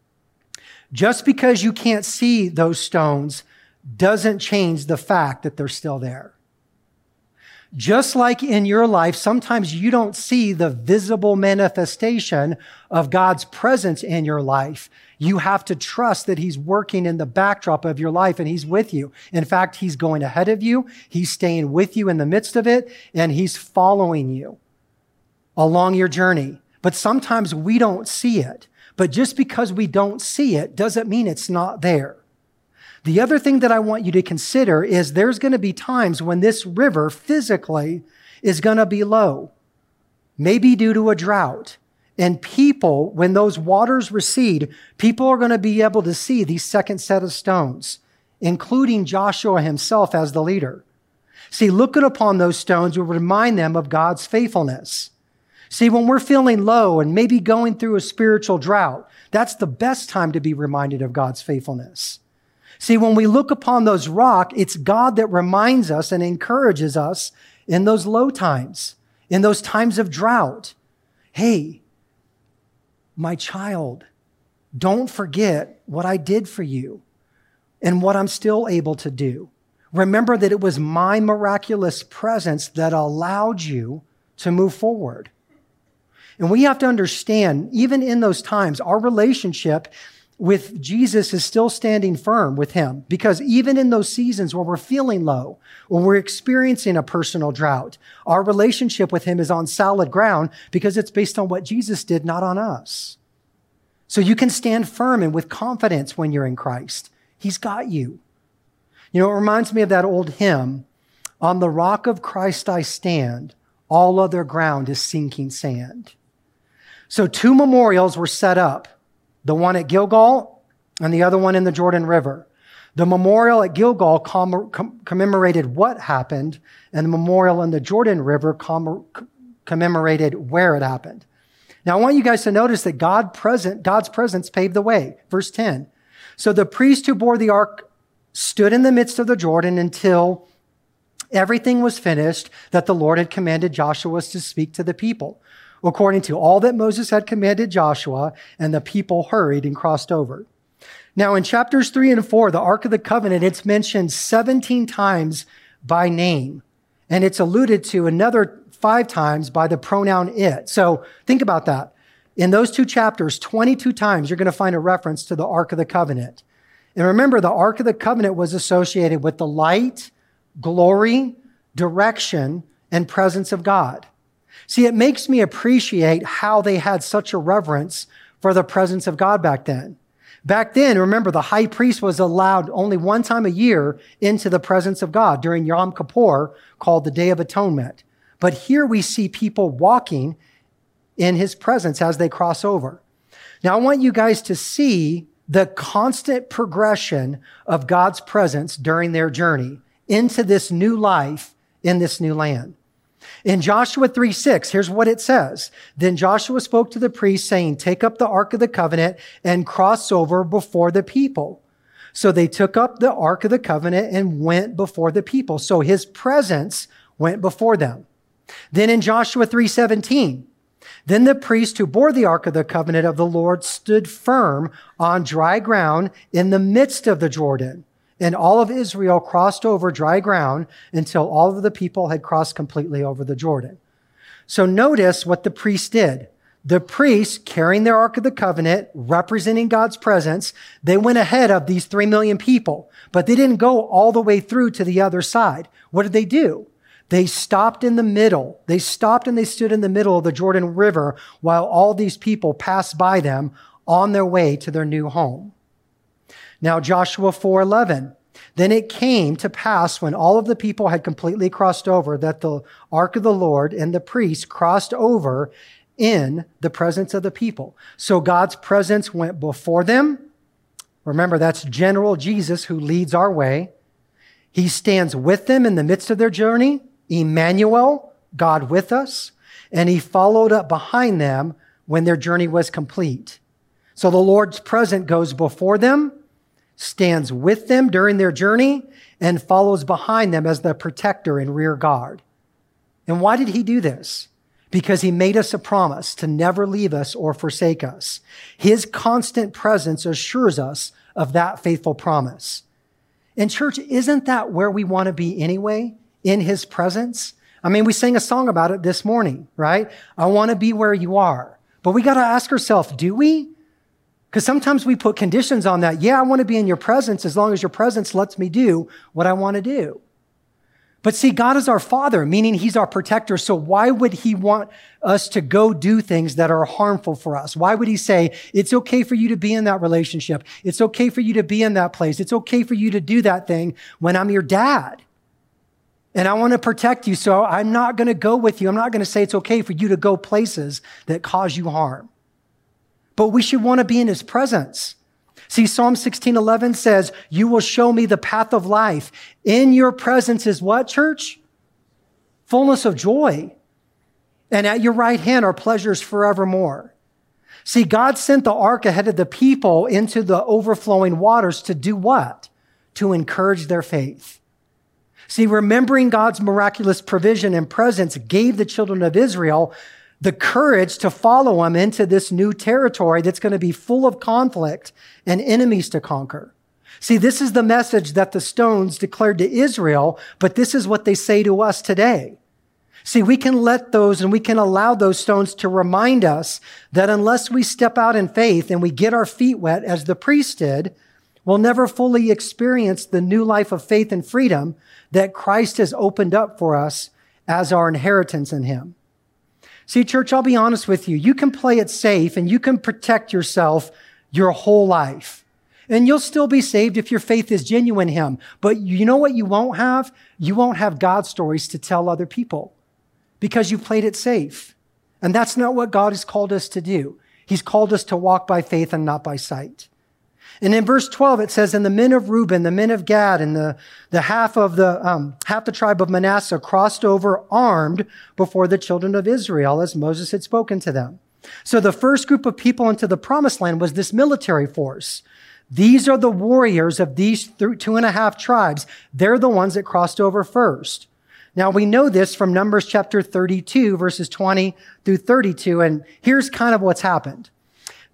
Just because you can't see those stones doesn't change the fact that they're still there. Just like in your life, sometimes you don't see the visible manifestation of God's presence in your life. You have to trust that he's working in the backdrop of your life and he's with you. In fact, he's going ahead of you. He's staying with you in the midst of it, and he's following you along your journey. But sometimes we don't see it. But just because we don't see it doesn't mean it's not there. The other thing that I want you to consider is there's going to be times when this river physically is going to be low, maybe due to a drought. And people, when those waters recede, people are going to be able to see these second set of stones, including Joshua himself as the leader. See, looking upon those stones will remind them of God's faithfulness. See, when we're feeling low and maybe going through a spiritual drought, that's the best time to be reminded of God's faithfulness. See, when we look upon those rocks, it's God that reminds us and encourages us in those low times, in those times of drought. Hey, my child, don't forget what I did for you and what I'm still able to do. Remember that it was my miraculous presence that allowed you to move forward. And we have to understand, even in those times, our relationship with Jesus is still standing firm with him, because even in those seasons where we're feeling low, or we're experiencing a personal drought, our relationship with him is on solid ground because it's based on what Jesus did, not on us. So you can stand firm and with confidence when you're in Christ. He's got you. You know, it reminds me of that old hymn, "On the rock of Christ I stand, all other ground is sinking sand." So two memorials were set up, the one at Gilgal and the other one in the Jordan River. The memorial at Gilgal com- com- commemorated what happened, and the memorial in the Jordan River com- commemorated where it happened. Now, I want you guys to notice that God present, God's presence paved the way. Verse ten. So the priest who bore the ark stood in the midst of the Jordan until everything was finished that the Lord had commanded Joshua to speak to the people, according to all that Moses had commanded Joshua, and the people hurried and crossed over. Now, in chapters three and four, the Ark of the Covenant, it's mentioned seventeen times by name. And it's alluded to another five times by the pronoun it. So think about that. In those two chapters, twenty-two times, you're going to find a reference to the Ark of the Covenant. And remember, the Ark of the Covenant was associated with the light, glory, direction, and presence of God. See, it makes me appreciate how they had such a reverence for the presence of God back then. Back then, remember, the high priest was allowed only one time a year into the presence of God during Yom Kippur, called the Day of Atonement. But here we see people walking in his presence as they cross over. Now, I want you guys to see the constant progression of God's presence during their journey into this new life in this new land. In Joshua three six, here's what it says. Then Joshua spoke to the priests, saying, take up the Ark of the Covenant and cross over before the people. So they took up the Ark of the Covenant and went before the people. So his presence went before them. Then in Joshua three seventeen, then the priest who bore the Ark of the Covenant of the Lord stood firm on dry ground in the midst of the Jordan. And all of Israel crossed over dry ground until all of the people had crossed completely over the Jordan. So notice what the priest did. The priests, carrying their Ark of the Covenant, representing God's presence, they went ahead of these three million people, but they didn't go all the way through to the other side. What did they do? They stopped in the middle. They stopped and they stood in the middle of the Jordan River while all these people passed by them on their way to their new home. Now, Joshua four eleven, then it came to pass when all of the people had completely crossed over that the Ark of the Lord and the priests crossed over in the presence of the people. So God's presence went before them. Remember, that's General Jesus who leads our way. He stands with them in the midst of their journey, Emmanuel, God with us, and he followed up behind them when their journey was complete. So the Lord's presence goes before them, stands with them during their journey, and follows behind them as the protector and rear guard. And why did he do this? Because he made us a promise to never leave us or forsake us. His constant presence assures us of that faithful promise. And church, isn't that where we want to be anyway? In his presence? I mean, we sang a song about it this morning, right? I want to be where you are. But we got to ask ourselves, do we? Because sometimes we put conditions on that. Yeah, I want to be in your presence as long as your presence lets me do what I want to do. But see, God is our Father, meaning he's our protector. So why would he want us to go do things that are harmful for us? Why would he say, it's okay for you to be in that relationship? It's okay for you to be in that place. It's okay for you to do that thing when I'm your dad. And I want to protect you. So I'm not going to go with you. I'm not going to say it's okay for you to go places that cause you harm. But we should want to be in his presence. See, Psalm sixteen eleven says, you will show me the path of life. In your presence is what, church? Fullness of joy. And at your right hand are pleasures forevermore. See, God sent the ark ahead of the people into the overflowing waters to do what? To encourage their faith. See, remembering God's miraculous provision and presence gave the children of Israel the courage to follow him into this new territory that's going to be full of conflict and enemies to conquer. See, this is the message that the stones declared to Israel, but this is what they say to us today. See, we can let those and we can allow those stones to remind us that unless we step out in faith and we get our feet wet as the priest did, we'll never fully experience the new life of faith and freedom that Christ has opened up for us as our inheritance in him. See, church, I'll be honest with you. You can play it safe and you can protect yourself your whole life. And you'll still be saved if your faith is genuine in him. But you know what you won't have? You won't have God stories to tell other people because you played it safe. And that's not what God has called us to do. He's called us to walk by faith and not by sight. And in verse twelve, it says, and the men of Reuben, the men of Gad, and the, the half of the, um, half the tribe of Manasseh crossed over armed before the children of Israel as Moses had spoken to them. So the first group of people into the promised land was this military force. These are the warriors of these th- two and a half tribes. They're the ones that crossed over first. Now we know this from Numbers chapter thirty-two, verses twenty through thirty-two. And here's kind of what's happened.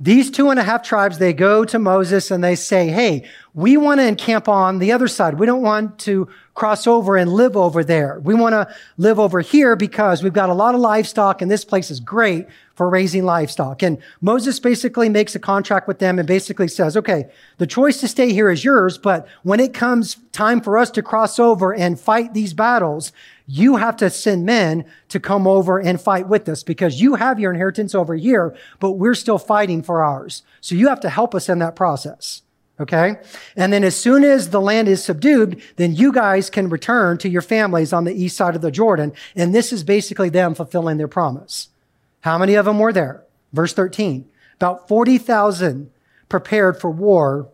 these two and a half tribes, they go to Moses and they say, hey, we want to encamp on the other side. We don't want to cross over and live over there. We want to live over here because we've got a lot of livestock and this place is great for raising livestock. And Moses basically makes a contract with them and basically says, okay, the choice to stay here is yours, but when it comes time for us to cross over and fight these battles, you have to send men to come over and fight with us because you have your inheritance over here, but we're still fighting for ours. So you have to help us in that process. Okay. And then as soon as the land is subdued, then you guys can return to your families on the east side of the Jordan. And this is basically them fulfilling their promise. How many of them were there? Verse thirteen, about forty thousand prepared for war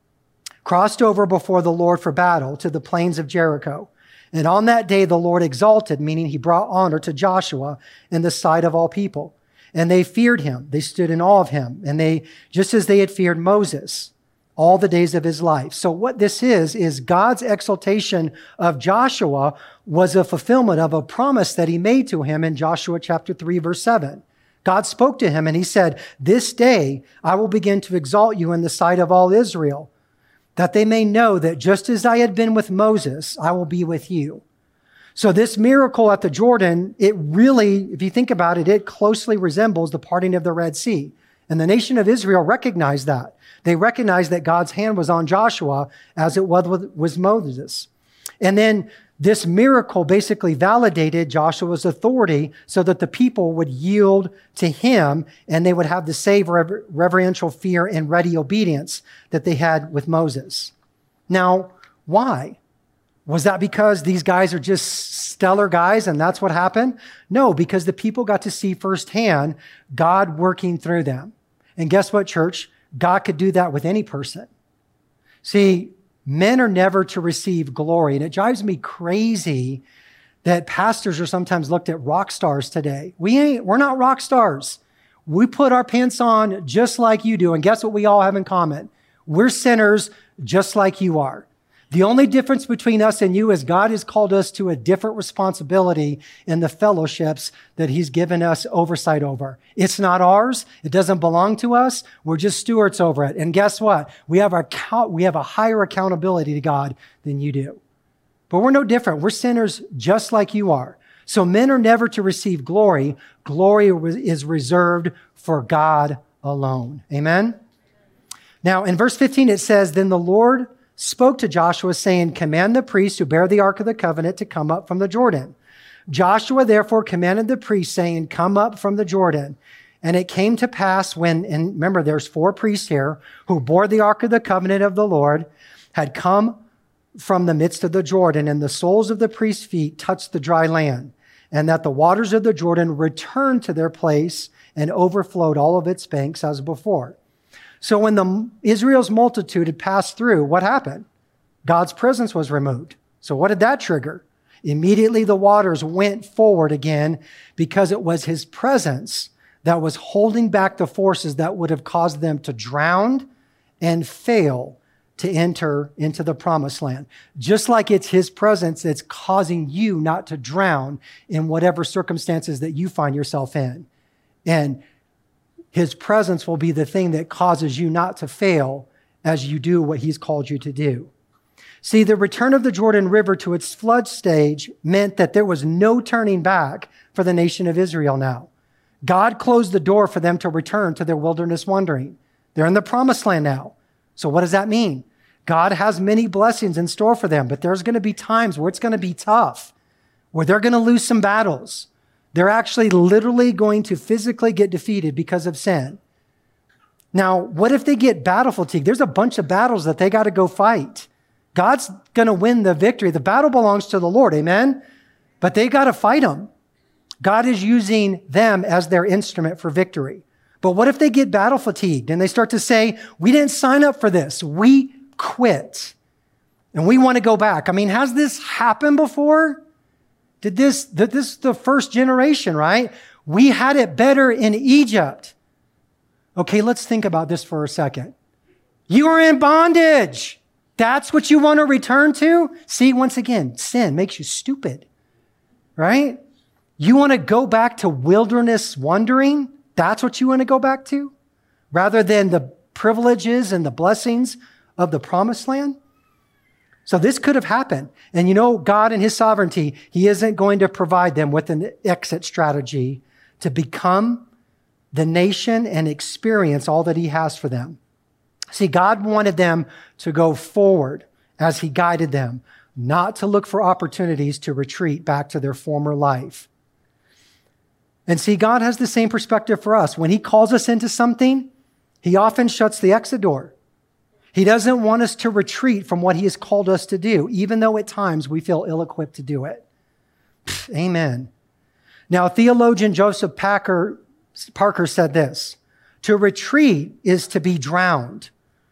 crossed over before the Lord for battle to the plains of Jericho. And on that day, the Lord exalted, meaning he brought honor to Joshua in the sight of all people. And they feared him. They stood in awe of him. And they, just as they had feared Moses all the days of his life. So what this is, is God's exaltation of Joshua was a fulfillment of a promise that he made to him in Joshua chapter three, verse seven. God spoke to him and he said, this day I will begin to exalt you in the sight of all Israel, that they may know that just as I had been with Moses, I will be with you. So this miracle at the Jordan, it really, if you think about it, it closely resembles the parting of the Red Sea. And the nation of Israel recognized that. They recognized that God's hand was on Joshua as it was with, with Moses. And then this miracle basically validated Joshua's authority so that the people would yield to him and they would have the same rever- reverential fear and ready obedience that they had with Moses. Now, why? Was that because these guys are just stellar guys and that's what happened? No, because the people got to see firsthand God working through them. And guess what, church? God could do that with any person. See, men are never to receive glory. And it drives me crazy that pastors are sometimes looked at rock stars today. We ain't, we're not rock stars. We put our pants on just like you do. And guess what we all have in common? We're sinners just like you are. The only difference between us and you is God has called us to a different responsibility in the fellowships that he's given us oversight over. It's not ours. It doesn't belong to us. We're just stewards over it. And guess what? We have our, we have a higher accountability to God than you do. But we're no different. We're sinners just like you are. So men are never to receive glory. Glory is reserved for God alone. Amen? Now, in verse fifteen, it says, then the Lord spoke to Joshua, saying, command the priests who bear the Ark of the Covenant to come up from the Jordan. Joshua therefore commanded the priests, saying, come up from the Jordan. And it came to pass when, and remember, there's four priests here who bore the Ark of the Covenant of the Lord, had come from the midst of the Jordan, and the soles of the priests' feet touched the dry land, and that the waters of the Jordan returned to their place and overflowed all of its banks as before. So when the Israel's multitude had passed through, what happened? God's presence was removed. So what did that trigger? Immediately the waters went forward again because it was his presence that was holding back the forces that would have caused them to drown and fail to enter into the promised land. Just like it's his presence that's causing you not to drown in whatever circumstances that you find yourself in. And his presence will be the thing that causes you not to fail as you do what he's called you to do. See, the return of the Jordan River to its flood stage meant that there was no turning back for the nation of Israel now. God closed the door for them to return to their wilderness wandering. They're in the promised land now. So what does that mean? God has many blessings in store for them, but there's going to be times where it's going to be tough, where they're going to lose some battles. They're actually literally going to physically get defeated because of sin. Now, what if they get battle fatigue? There's a bunch of battles that they got to go fight. God's going to win the victory. The battle belongs to the Lord, amen? But they got to fight them. God is using them as their instrument for victory. But what if they get battle fatigued and they start to say, we didn't sign up for this. We quit. And we want to go back. I mean, has this happened before? Did this, did this the first generation, right? We had it better in Egypt. Okay, let's think about this for a second. You are in bondage. That's what you want to return to? See, once again, sin makes you stupid, right? You want to go back to wilderness wandering? That's what you want to go back to? rather than the privileges and the blessings of the promised land? So this could have happened. And you know, God in his sovereignty, he isn't going to provide them with an exit strategy to become the nation and experience all that he has for them. See, God wanted them to go forward as he guided them, not to look for opportunities to retreat back to their former life. And see, God has the same perspective for us. When he calls us into something, he often shuts the exit door. He doesn't want us to retreat from what he has called us to do, even though at times we feel ill-equipped to do it. Pfft, amen. Now, theologian Joseph Parker, Parker said this: to retreat is to be drowned.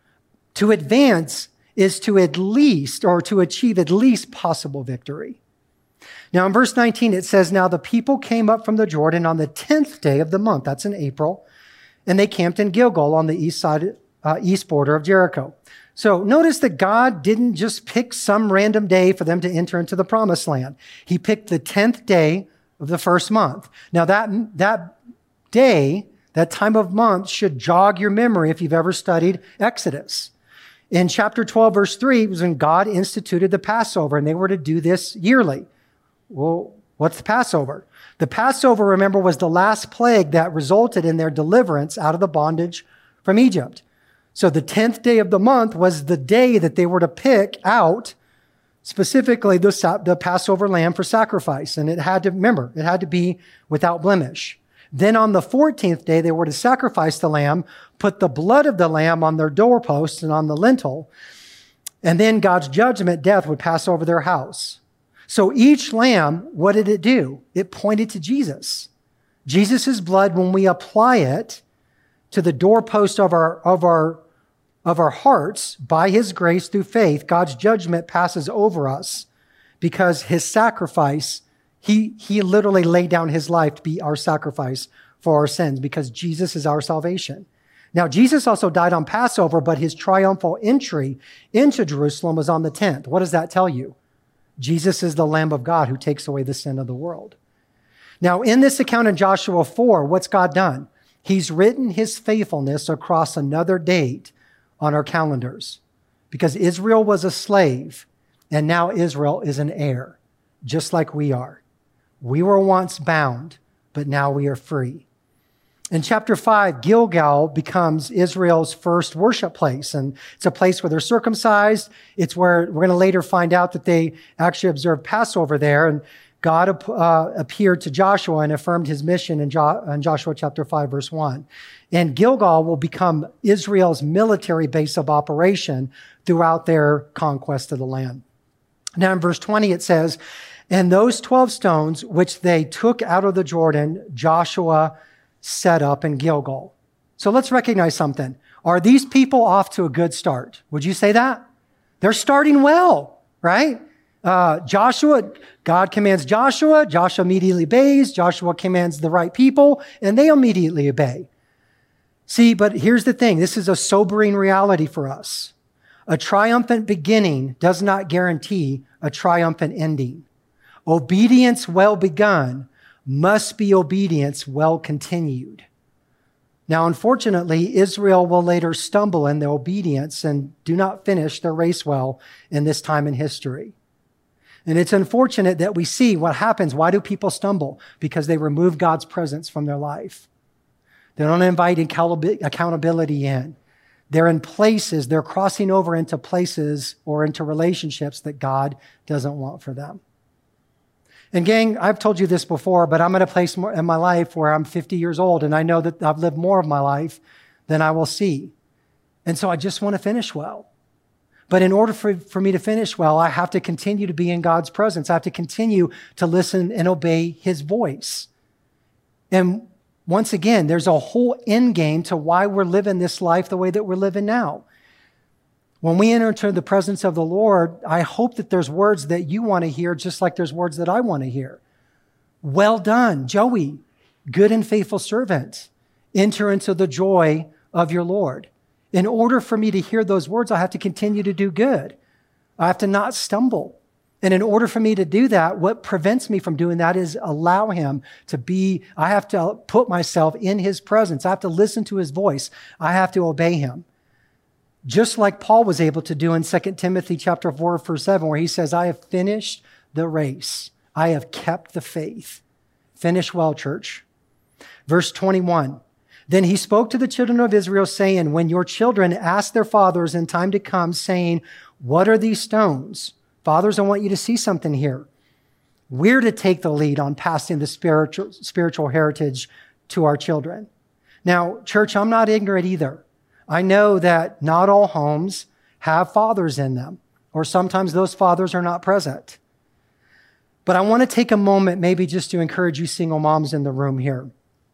To advance is to at least, or to achieve at least possible victory. Now, in verse nineteen, it says, now the people came up from the Jordan on the tenth day of the month. That's in April. And they camped in Gilgal on the east side, uh, east border of Jericho. So notice that God didn't just pick some random day for them to enter into the promised land. He picked the tenth day of the first month. Now that, that day, that time of month should jog your memory if you've ever studied Exodus. In chapter twelve, verse three, was when God instituted the Passover, and they were to do this yearly. Well, what's the Passover? The Passover, remember, was the last plague that resulted in their deliverance out of the bondage from Egypt. So the tenth day of the month was the day that they were to pick out specifically the, the Passover lamb for sacrifice. And it had to, remember, it had to be without blemish. Then on the fourteenth day, they were to sacrifice the lamb, put the blood of the lamb on their doorposts and on the lintel, and then God's judgment, death, would pass over their house. So each lamb, what did it do? It pointed to Jesus. Jesus' blood, when we apply it to the doorpost of our, of our, of our hearts, by his grace through faith, God's judgment passes over us because his sacrifice, he, he literally laid down his life to be our sacrifice for our sins because Jesus is our salvation. Now, Jesus also died on Passover, but his triumphal entry into Jerusalem was on the tenth. What does that tell you? Jesus is the Lamb of God who takes away the sin of the world. Now, in this account in Joshua four, what's God done? He's written his faithfulness across another date on our calendars because Israel was a slave and now Israel is an heir, just like we are. We were once bound, but now we are free. In chapter five, Gilgal becomes Israel's first worship place, and it's a place where they're circumcised. It's where we're going to later find out that they actually observed Passover there, and God uh, appeared to Joshua and affirmed his mission in, jo- in Joshua chapter five, verse one. And Gilgal will become Israel's military base of operation throughout their conquest of the land. Now in verse twenty, it says, and those twelve stones which they took out of the Jordan, Joshua set up in Gilgal. So let's recognize something. Are these people off to a good start? Would you say that? They're starting well, right? Uh, Joshua, God commands Joshua, Joshua immediately obeys, Joshua commands the right people, and they immediately obey. See, but here's the thing. This is a sobering reality for us. A triumphant beginning does not guarantee a triumphant ending. Obedience well begun must be obedience well continued. Now, unfortunately, Israel will later stumble in their obedience and do not finish their race well in this time in history. And it's unfortunate that we see what happens. Why do people stumble? Because they remove God's presence from their life. They don't invite accountability in. They're in places, they're crossing over into places or into relationships that God doesn't want for them. And gang, I've told you this before, but I'm at a place in my life where I'm fifty years old, and I know that I've lived more of my life than I will see. And so I just want to finish well. But in order for, for me to finish well, I have to continue to be in God's presence. I have to continue to listen and obey his voice. And once again, there's a whole end game to why we're living this life the way that we're living now. When we enter into the presence of the Lord, I hope that there's words that you want to hear, just like there's words that I want to hear. Well done, Joey, good and faithful servant. Enter into the joy of your Lord. In order for me to hear those words, I have to continue to do good. I have to not stumble. And in order for me to do that, what prevents me from doing that is allow him to be, I have to put myself in his presence. I have to listen to his voice. I have to obey him. Just like Paul was able to do in Second Timothy chapter four, verse seven, where he says, I have finished the race. I have kept the faith. Finish well, church. Verse twenty-one, then he spoke to the children of Israel, saying, when your children ask their fathers in time to come, saying, what are these stones? Fathers, I want you to see something here. We're to take the lead on passing the spiritual, spiritual heritage to our children. Now, church, I'm not ignorant either. I know that not all homes have fathers in them, or sometimes those fathers are not present. But I want to take a moment maybe just to encourage you single moms in the room here.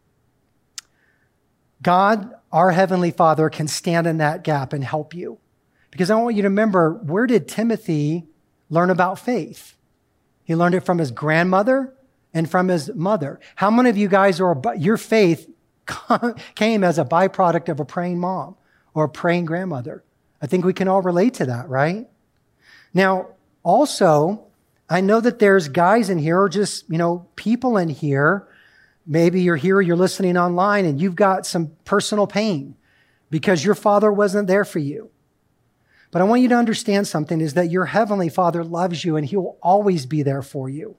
God, our Heavenly Father, can stand in that gap and help you. Because I want you to remember, where did Timothy learn about faith? He learned it from his grandmother and from his mother. How many of you guys are, your faith came as a byproduct of a praying mom or a praying grandmother? I think we can all relate to that, right? Now, also, I know that there's guys in here, or just, you know, people in here. Maybe you're here, you're listening online, and you've got some personal pain because your father wasn't there for you. But I want you to understand something, is that your Heavenly Father loves you and he will always be there for you.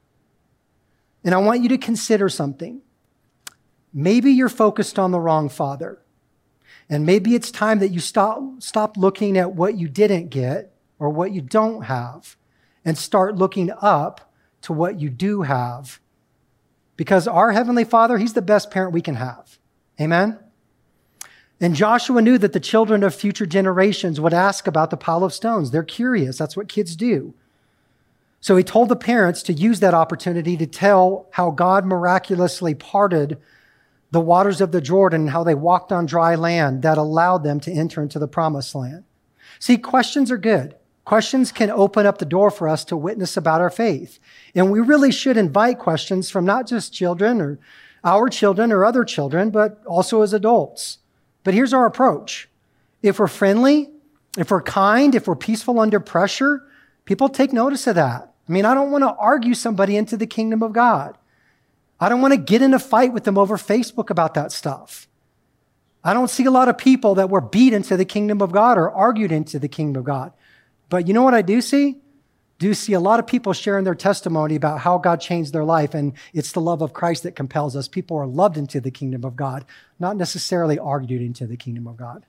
And I want you to consider something. Maybe you're focused on the wrong father. And maybe it's time that you stop, stop looking at what you didn't get or what you don't have and start looking up to what you do have. Because our Heavenly Father, he's the best parent we can have. Amen? And Joshua knew that the children of future generations would ask about the pile of stones. They're curious. That's what kids do. So he told the parents to use that opportunity to tell how God miraculously parted the waters of the Jordan and how they walked on dry land that allowed them to enter into the promised land. See, questions are good. Questions can open up the door for us to witness about our faith. And we really should invite questions from not just children or our children or other children, but also as adults. But here's our approach. If we're friendly, if we're kind, if we're peaceful under pressure, people take notice of that. I mean, I don't want to argue somebody into the kingdom of God. I don't want to get in a fight with them over Facebook about that stuff. I don't see a lot of people that were beat into the kingdom of God or argued into the kingdom of God. But you know what I do see? Do see a lot of people sharing their testimony about how God changed their life, and it's the love of Christ that compels us. People are loved into the kingdom of God, not necessarily argued into the kingdom of God.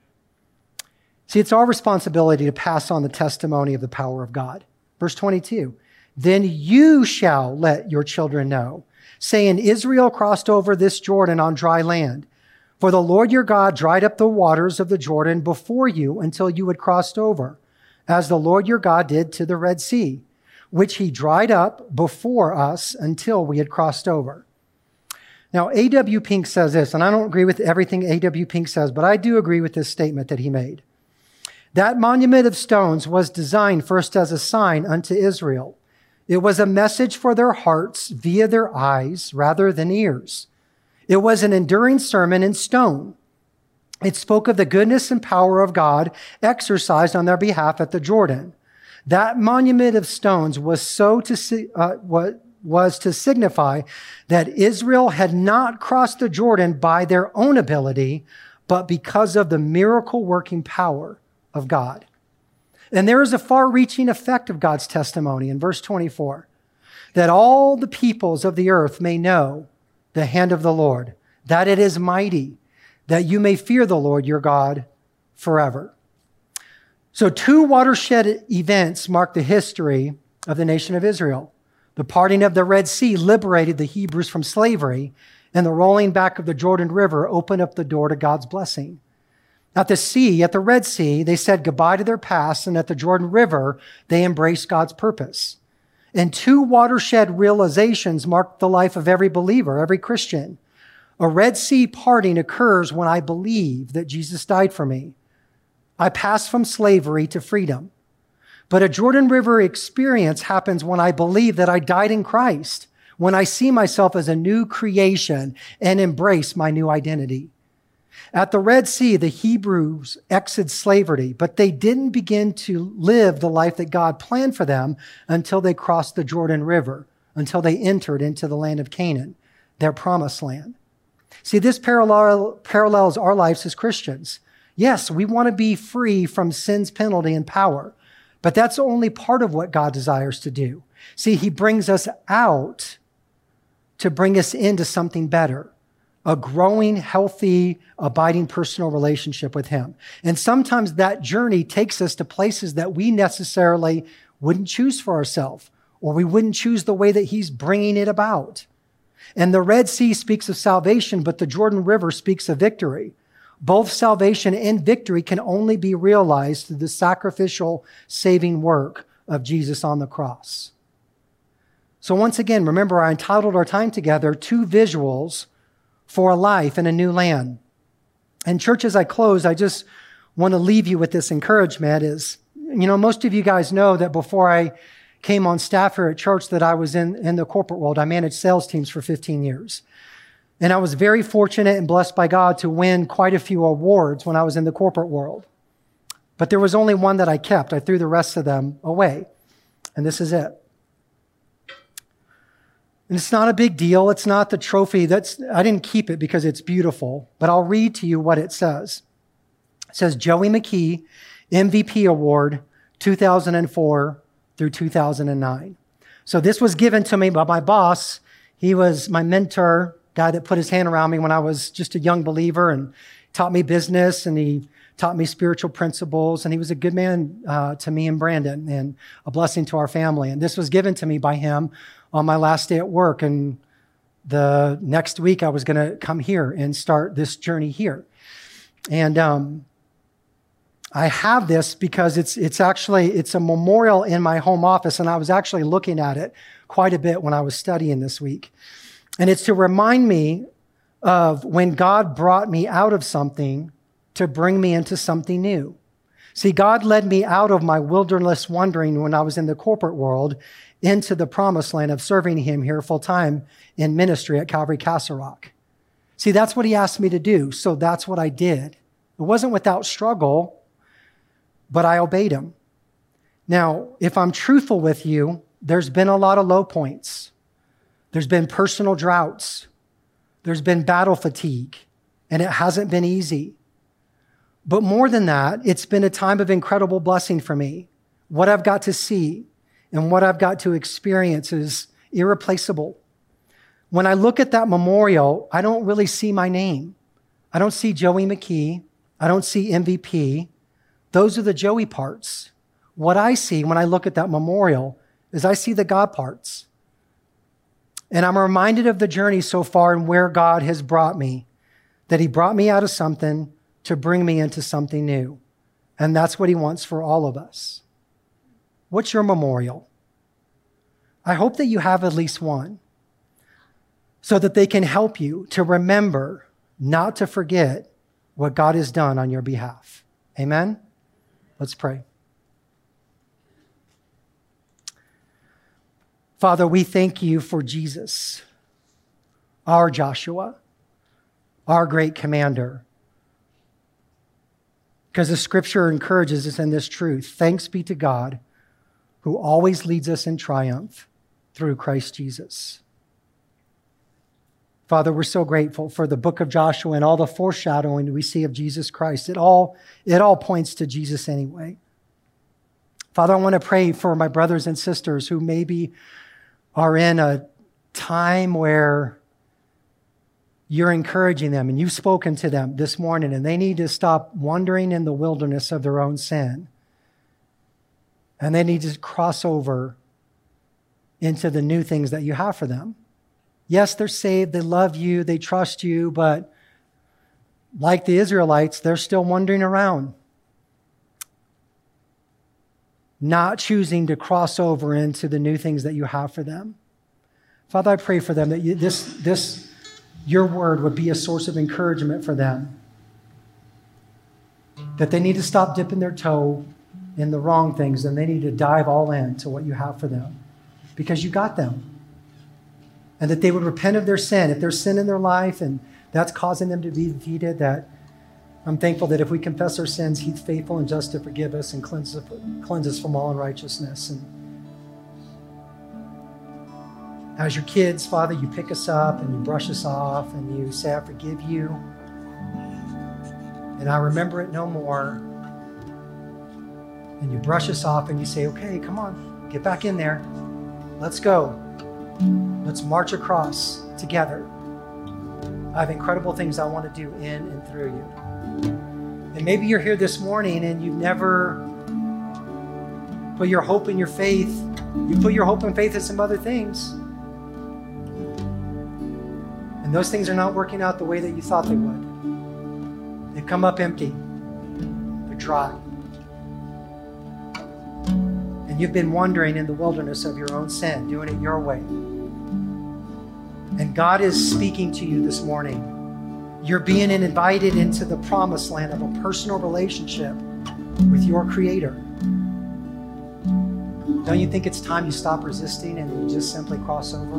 See, it's our responsibility to pass on the testimony of the power of God. Verse twenty-two, then you shall let your children know, saying, Israel crossed over this Jordan on dry land. For the Lord your God dried up the waters of the Jordan before you until you had crossed over, as the Lord your God did to the Red Sea, which he dried up before us until we had crossed over. Now, A W Pink says this, and I don't agree with everything A W Pink says, but I do agree with this statement that he made. That monument of stones was designed first as a sign unto Israel. It was a message for their hearts via their eyes rather than ears. It was an enduring sermon in stone. It spoke of the goodness and power of God exercised on their behalf at the Jordan. That monument of stones was so to uh, what was to signify that Israel had not crossed the Jordan by their own ability, but because of the miracle working power of God. And there is a far-reaching effect of God's testimony in verse twenty-four, that all the peoples of the earth may know the hand of the Lord, that it is mighty, that you may fear the Lord your God forever. So two watershed events mark the history of the nation of Israel. The parting of the Red Sea liberated the Hebrews from slavery, and the rolling back of the Jordan River opened up the door to God's blessing. At the sea, at the Red Sea, they said goodbye to their past, and at the Jordan River, they embraced God's purpose. And two watershed realizations mark the life of every believer, every Christian. A Red Sea parting occurs when I believe that Jesus died for me. I pass from slavery to freedom. But a Jordan River experience happens when I believe that I died in Christ, when I see myself as a new creation and embrace my new identity. At the Red Sea, the Hebrews exited slavery, but they didn't begin to live the life that God planned for them until they crossed the Jordan River, until they entered into the land of Canaan, their promised land. See, this parallel, parallels our lives as Christians. Yes, we want to be free from sin's penalty and power, but that's only part of what God desires to do. See, he brings us out to bring us into something better, a growing, healthy, abiding personal relationship with him. And sometimes that journey takes us to places that we necessarily wouldn't choose for ourselves, or we wouldn't choose the way that he's bringing it about. And the Red Sea speaks of salvation, but the Jordan River speaks of victory. Both salvation and victory can only be realized through the sacrificial saving work of Jesus on the cross. So once again, remember, I entitled our time together, Two Visuals for a Life in a New Land. And church, as I close, I just want to leave you with this encouragement is, you know, most of you guys know that before I came on staff here at church that I was in, in the corporate world. I managed sales teams for fifteen years. And I was very fortunate and blessed by God to win quite a few awards when I was in the corporate world. But there was only one that I kept. I threw the rest of them away. And this is it. And it's not a big deal. It's not the trophy. That's I didn't keep it because it's beautiful. But I'll read to you what it says. It says, Joey McKee, M V P Award, two thousand four through two thousand nine. So this was given to me by my boss. He was my mentor, guy that put his hand around me when I was just a young believer and taught me business, and he taught me spiritual principles. And he was a good man uh, to me and Brandon, and a blessing to our family. And this was given to me by him on my last day at work. And the next week I was going to come here and start this journey here. And um, I have this because it's it's actually, it's a memorial in my home office, and I was actually looking at it quite a bit when I was studying this week. And it's to remind me of when God brought me out of something to bring me into something new. See, God led me out of my wilderness wandering when I was in the corporate world into the promised land of serving him here full time in ministry at Calvary Castle Rock. See, that's what he asked me to do, so that's what I did. It wasn't without struggle, but I obeyed him. Now, if I'm truthful with you, there's been a lot of low points. There's been personal droughts. There's been battle fatigue, and it hasn't been easy. But more than that, it's been a time of incredible blessing for me. What I've got to see and what I've got to experience is irreplaceable. When I look at that memorial, I don't really see my name. I don't see Joey McKee. I don't see M V P. Those are the Joey parts. What I see when I look at that memorial is I see the God parts. And I'm reminded of the journey so far and where God has brought me, that he brought me out of something to bring me into something new. And that's what he wants for all of us. What's your memorial? I hope that you have at least one, so that they can help you to remember not to forget what God has done on your behalf. Amen? Let's pray. Father, we thank you for Jesus, our Joshua, our great commander, because the scripture encourages us in this truth. Thanks be to God, who always leads us in triumph through Christ Jesus. Father, we're so grateful for the book of Joshua and all the foreshadowing we see of Jesus Christ. It all, it all points to Jesus anyway. Father, I want to pray for my brothers and sisters who maybe are in a time where you're encouraging them and you've spoken to them this morning, and they need to stop wandering in the wilderness of their own sin. And they need to cross over into the new things that you have for them. Yes, they're saved, they love you, they trust you, but like the Israelites, they're still wandering around, not choosing to cross over into the new things that you have for them. Father, I pray for them that you, this, this, your word would be a source of encouragement for them, that they need to stop dipping their toe in the wrong things, and they need to dive all in to what you have for them, because you got them. And that they would repent of their sin. If there's sin in their life and that's causing them to be defeated, that I'm thankful that if we confess our sins, he's faithful and just to forgive us and cleanse us, cleanse us from all unrighteousness. And as your kids, Father, you pick us up and you brush us off and you say, I forgive you. And I remember it no more. And you brush us off and you say, okay, come on, get back in there. Let's go. Let's march across together. I have incredible things I want to do in and through you. And maybe you're here this morning and you've never put your hope and your faith. You put your hope and faith in some other things. And those things are not working out the way that you thought they would. They've come up empty. They're dry. And you've been wandering in the wilderness of your own sin, doing it your way. And God is speaking to you this morning. You're being invited into the promised land of a personal relationship with your Creator. Don't you think it's time you stop resisting and you just simply cross over?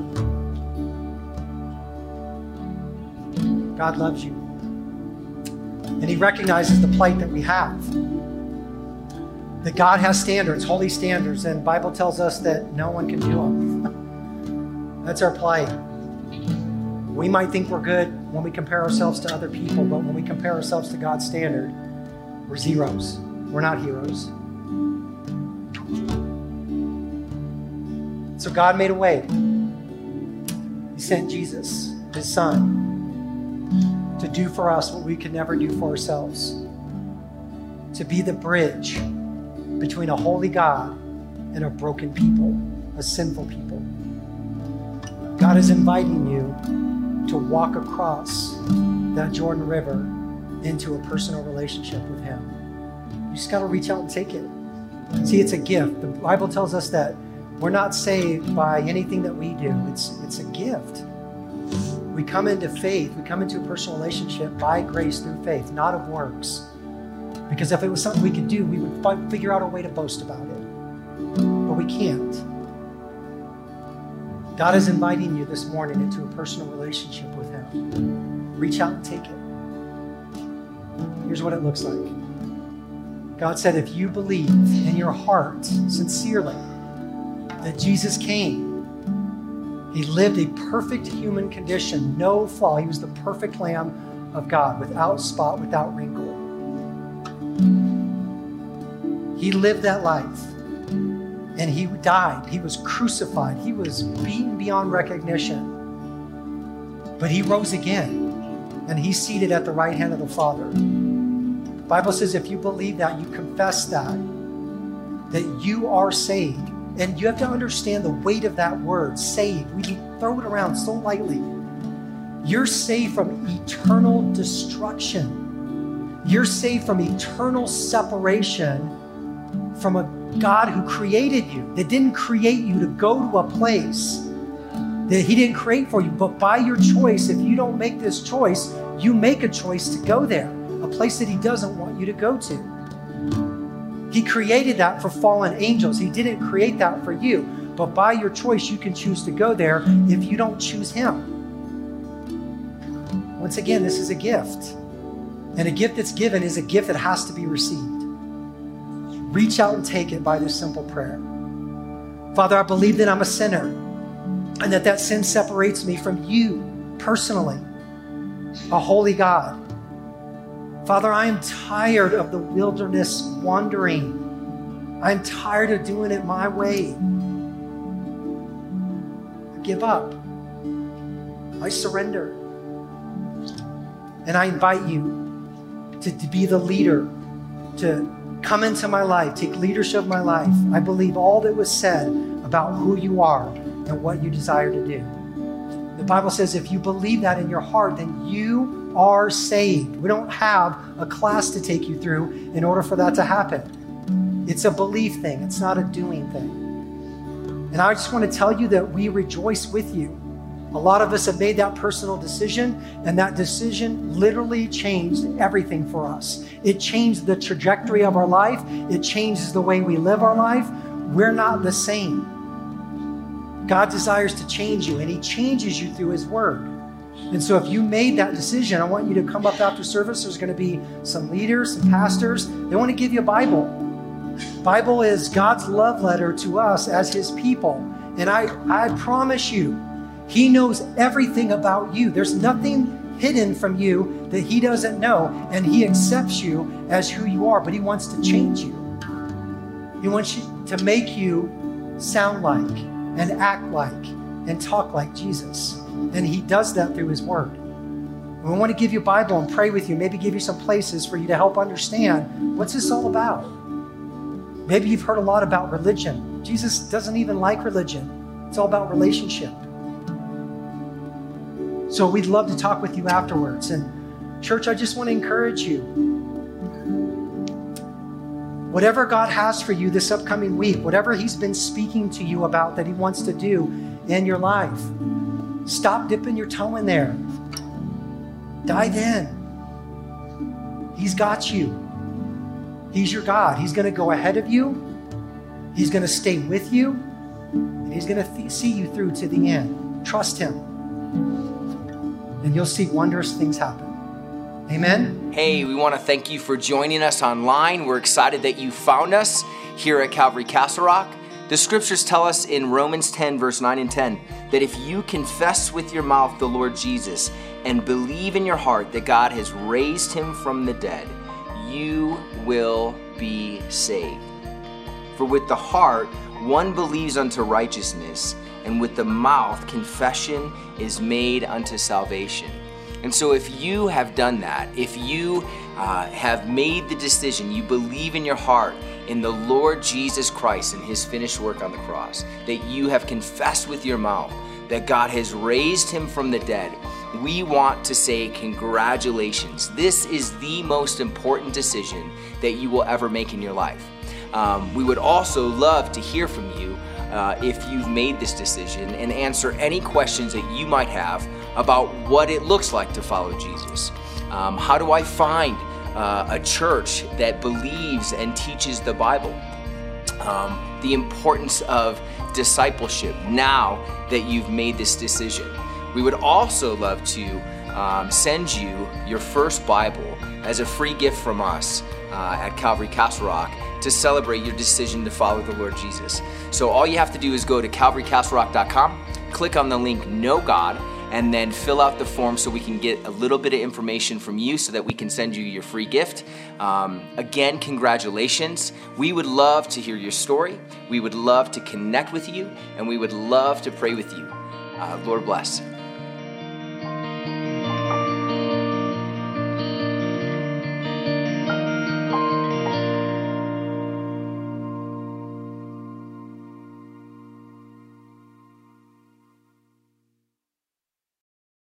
God loves you. And He recognizes the plight that we have. That God has standards, holy standards, and the Bible tells us that no one can do them. That's our plight. We might think we're good when we compare ourselves to other people, but when we compare ourselves to God's standard, we're zeros. We're not heroes. So God made a way. He sent Jesus, His Son, to do for us what we could never do for ourselves. To be the bridge between a holy God and a broken people, a sinful people. God is inviting you to walk across that Jordan River into a personal relationship with Him. You just got to reach out and take it. See, it's a gift. The Bible tells us that we're not saved by anything that we do. It's, it's a gift. We come into faith. We come into a personal relationship by grace through faith, not of works. Because if it was something we could do, we would find, figure out a way to boast about it. But we can't. God is inviting you this morning into a personal relationship with Him. Reach out and take it. Here's what it looks like. God said, if you believe in your heart sincerely that Jesus came, He lived a perfect human condition, no flaw. He was the perfect Lamb of God, without spot, without wrinkle. He lived that life. And He died. He was crucified. He was beaten beyond recognition. But He rose again. And He's seated at the right hand of the Father. The Bible says if you believe that, you confess that, that you are saved. And you have to understand the weight of that word, saved. We throw it around so lightly. You're saved from eternal destruction. You're saved from eternal separation from a God who created you, that didn't create you to go to a place that He didn't create for you. But by your choice, if you don't make this choice, you make a choice to go there, a place that He doesn't want you to go to. He created that for fallen angels. He didn't create that for you. But by your choice, you can choose to go there if you don't choose Him. Once again, this is a gift. And a gift that's given is a gift that has to be received. Reach out and take it by this simple prayer. Father, I believe that I'm a sinner and that that sin separates me from you personally, a holy God. Father, I am tired of the wilderness wandering. I'm tired of doing it my way. I give up. I surrender. And I invite you to, to be the leader, to come into my life, take leadership of my life. I believe all that was said about who you are and what you desire to do. The Bible says if you believe that in your heart, then you are saved. We don't have a class to take you through in order for that to happen. It's a belief thing. It's not a doing thing. And I just want to tell you that we rejoice with you. A lot of us have made that personal decision, and that decision literally changed everything for us. It changed the trajectory of our life. It changes the way we live our life. We're not the same. God desires to change you, and He changes you through His Word. And so if you made that decision, I want you to come up after service. There's going to be some leaders, some pastors. They want to give you a Bible. Bible is God's love letter to us as his people. And I, I promise you, he knows everything about you. There's nothing hidden from you that he doesn't know. And he accepts you as who you are, but he wants to change you. He wants you to make you sound like and act like and talk like Jesus. And he does that through his word. And we want to give you a Bible and pray with you, maybe give you some places for you to help understand what's this all about. Maybe you've heard a lot about religion. Jesus doesn't even like religion. It's all about relationship. So we'd love to talk with you afterwards. And church, I just want to encourage you. Whatever God has for you this upcoming week, whatever he's been speaking to you about that he wants to do in your life, stop dipping your toe in there. Dive in. He's got you. He's your God. He's going to go ahead of you. He's going to stay with you. And he's going to th- see you through to the end. Trust him. And you'll see wondrous things happen. Amen. Hey, we want to thank you for joining us online. We're excited that you found us here at Calvary Castle Rock. The scriptures tell us in Romans ten, verse nine and ten, that if you confess with your mouth the Lord Jesus and believe in your heart that God has raised him from the dead, you will be saved. For with the heart one believes unto righteousness, and with the mouth confession is made unto salvation. And so if you have done that, if you uh, have made the decision, you believe in your heart in the Lord Jesus Christ and his finished work on the cross, that you have confessed with your mouth that God has raised him from the dead, we want to say congratulations. This is the most important decision that you will ever make in your life. Um, we would also love to hear from you uh, if you've made this decision and answer any questions that you might have about what it looks like to follow Jesus. Um, how do I find uh, a church that believes and teaches the Bible? Um, the importance of discipleship now that you've made this decision. We would also love to um, send you your first Bible as a free gift from us uh, at Calvary Castle Rock to celebrate your decision to follow the Lord Jesus. So all you have to do is go to calvary castle rock dot com, click on the link Know God, and then fill out the form so we can get a little bit of information from you so that we can send you your free gift. Um, again, congratulations. We would love to hear your story. We would love to connect with you, and we would love to pray with you. Uh, Lord bless.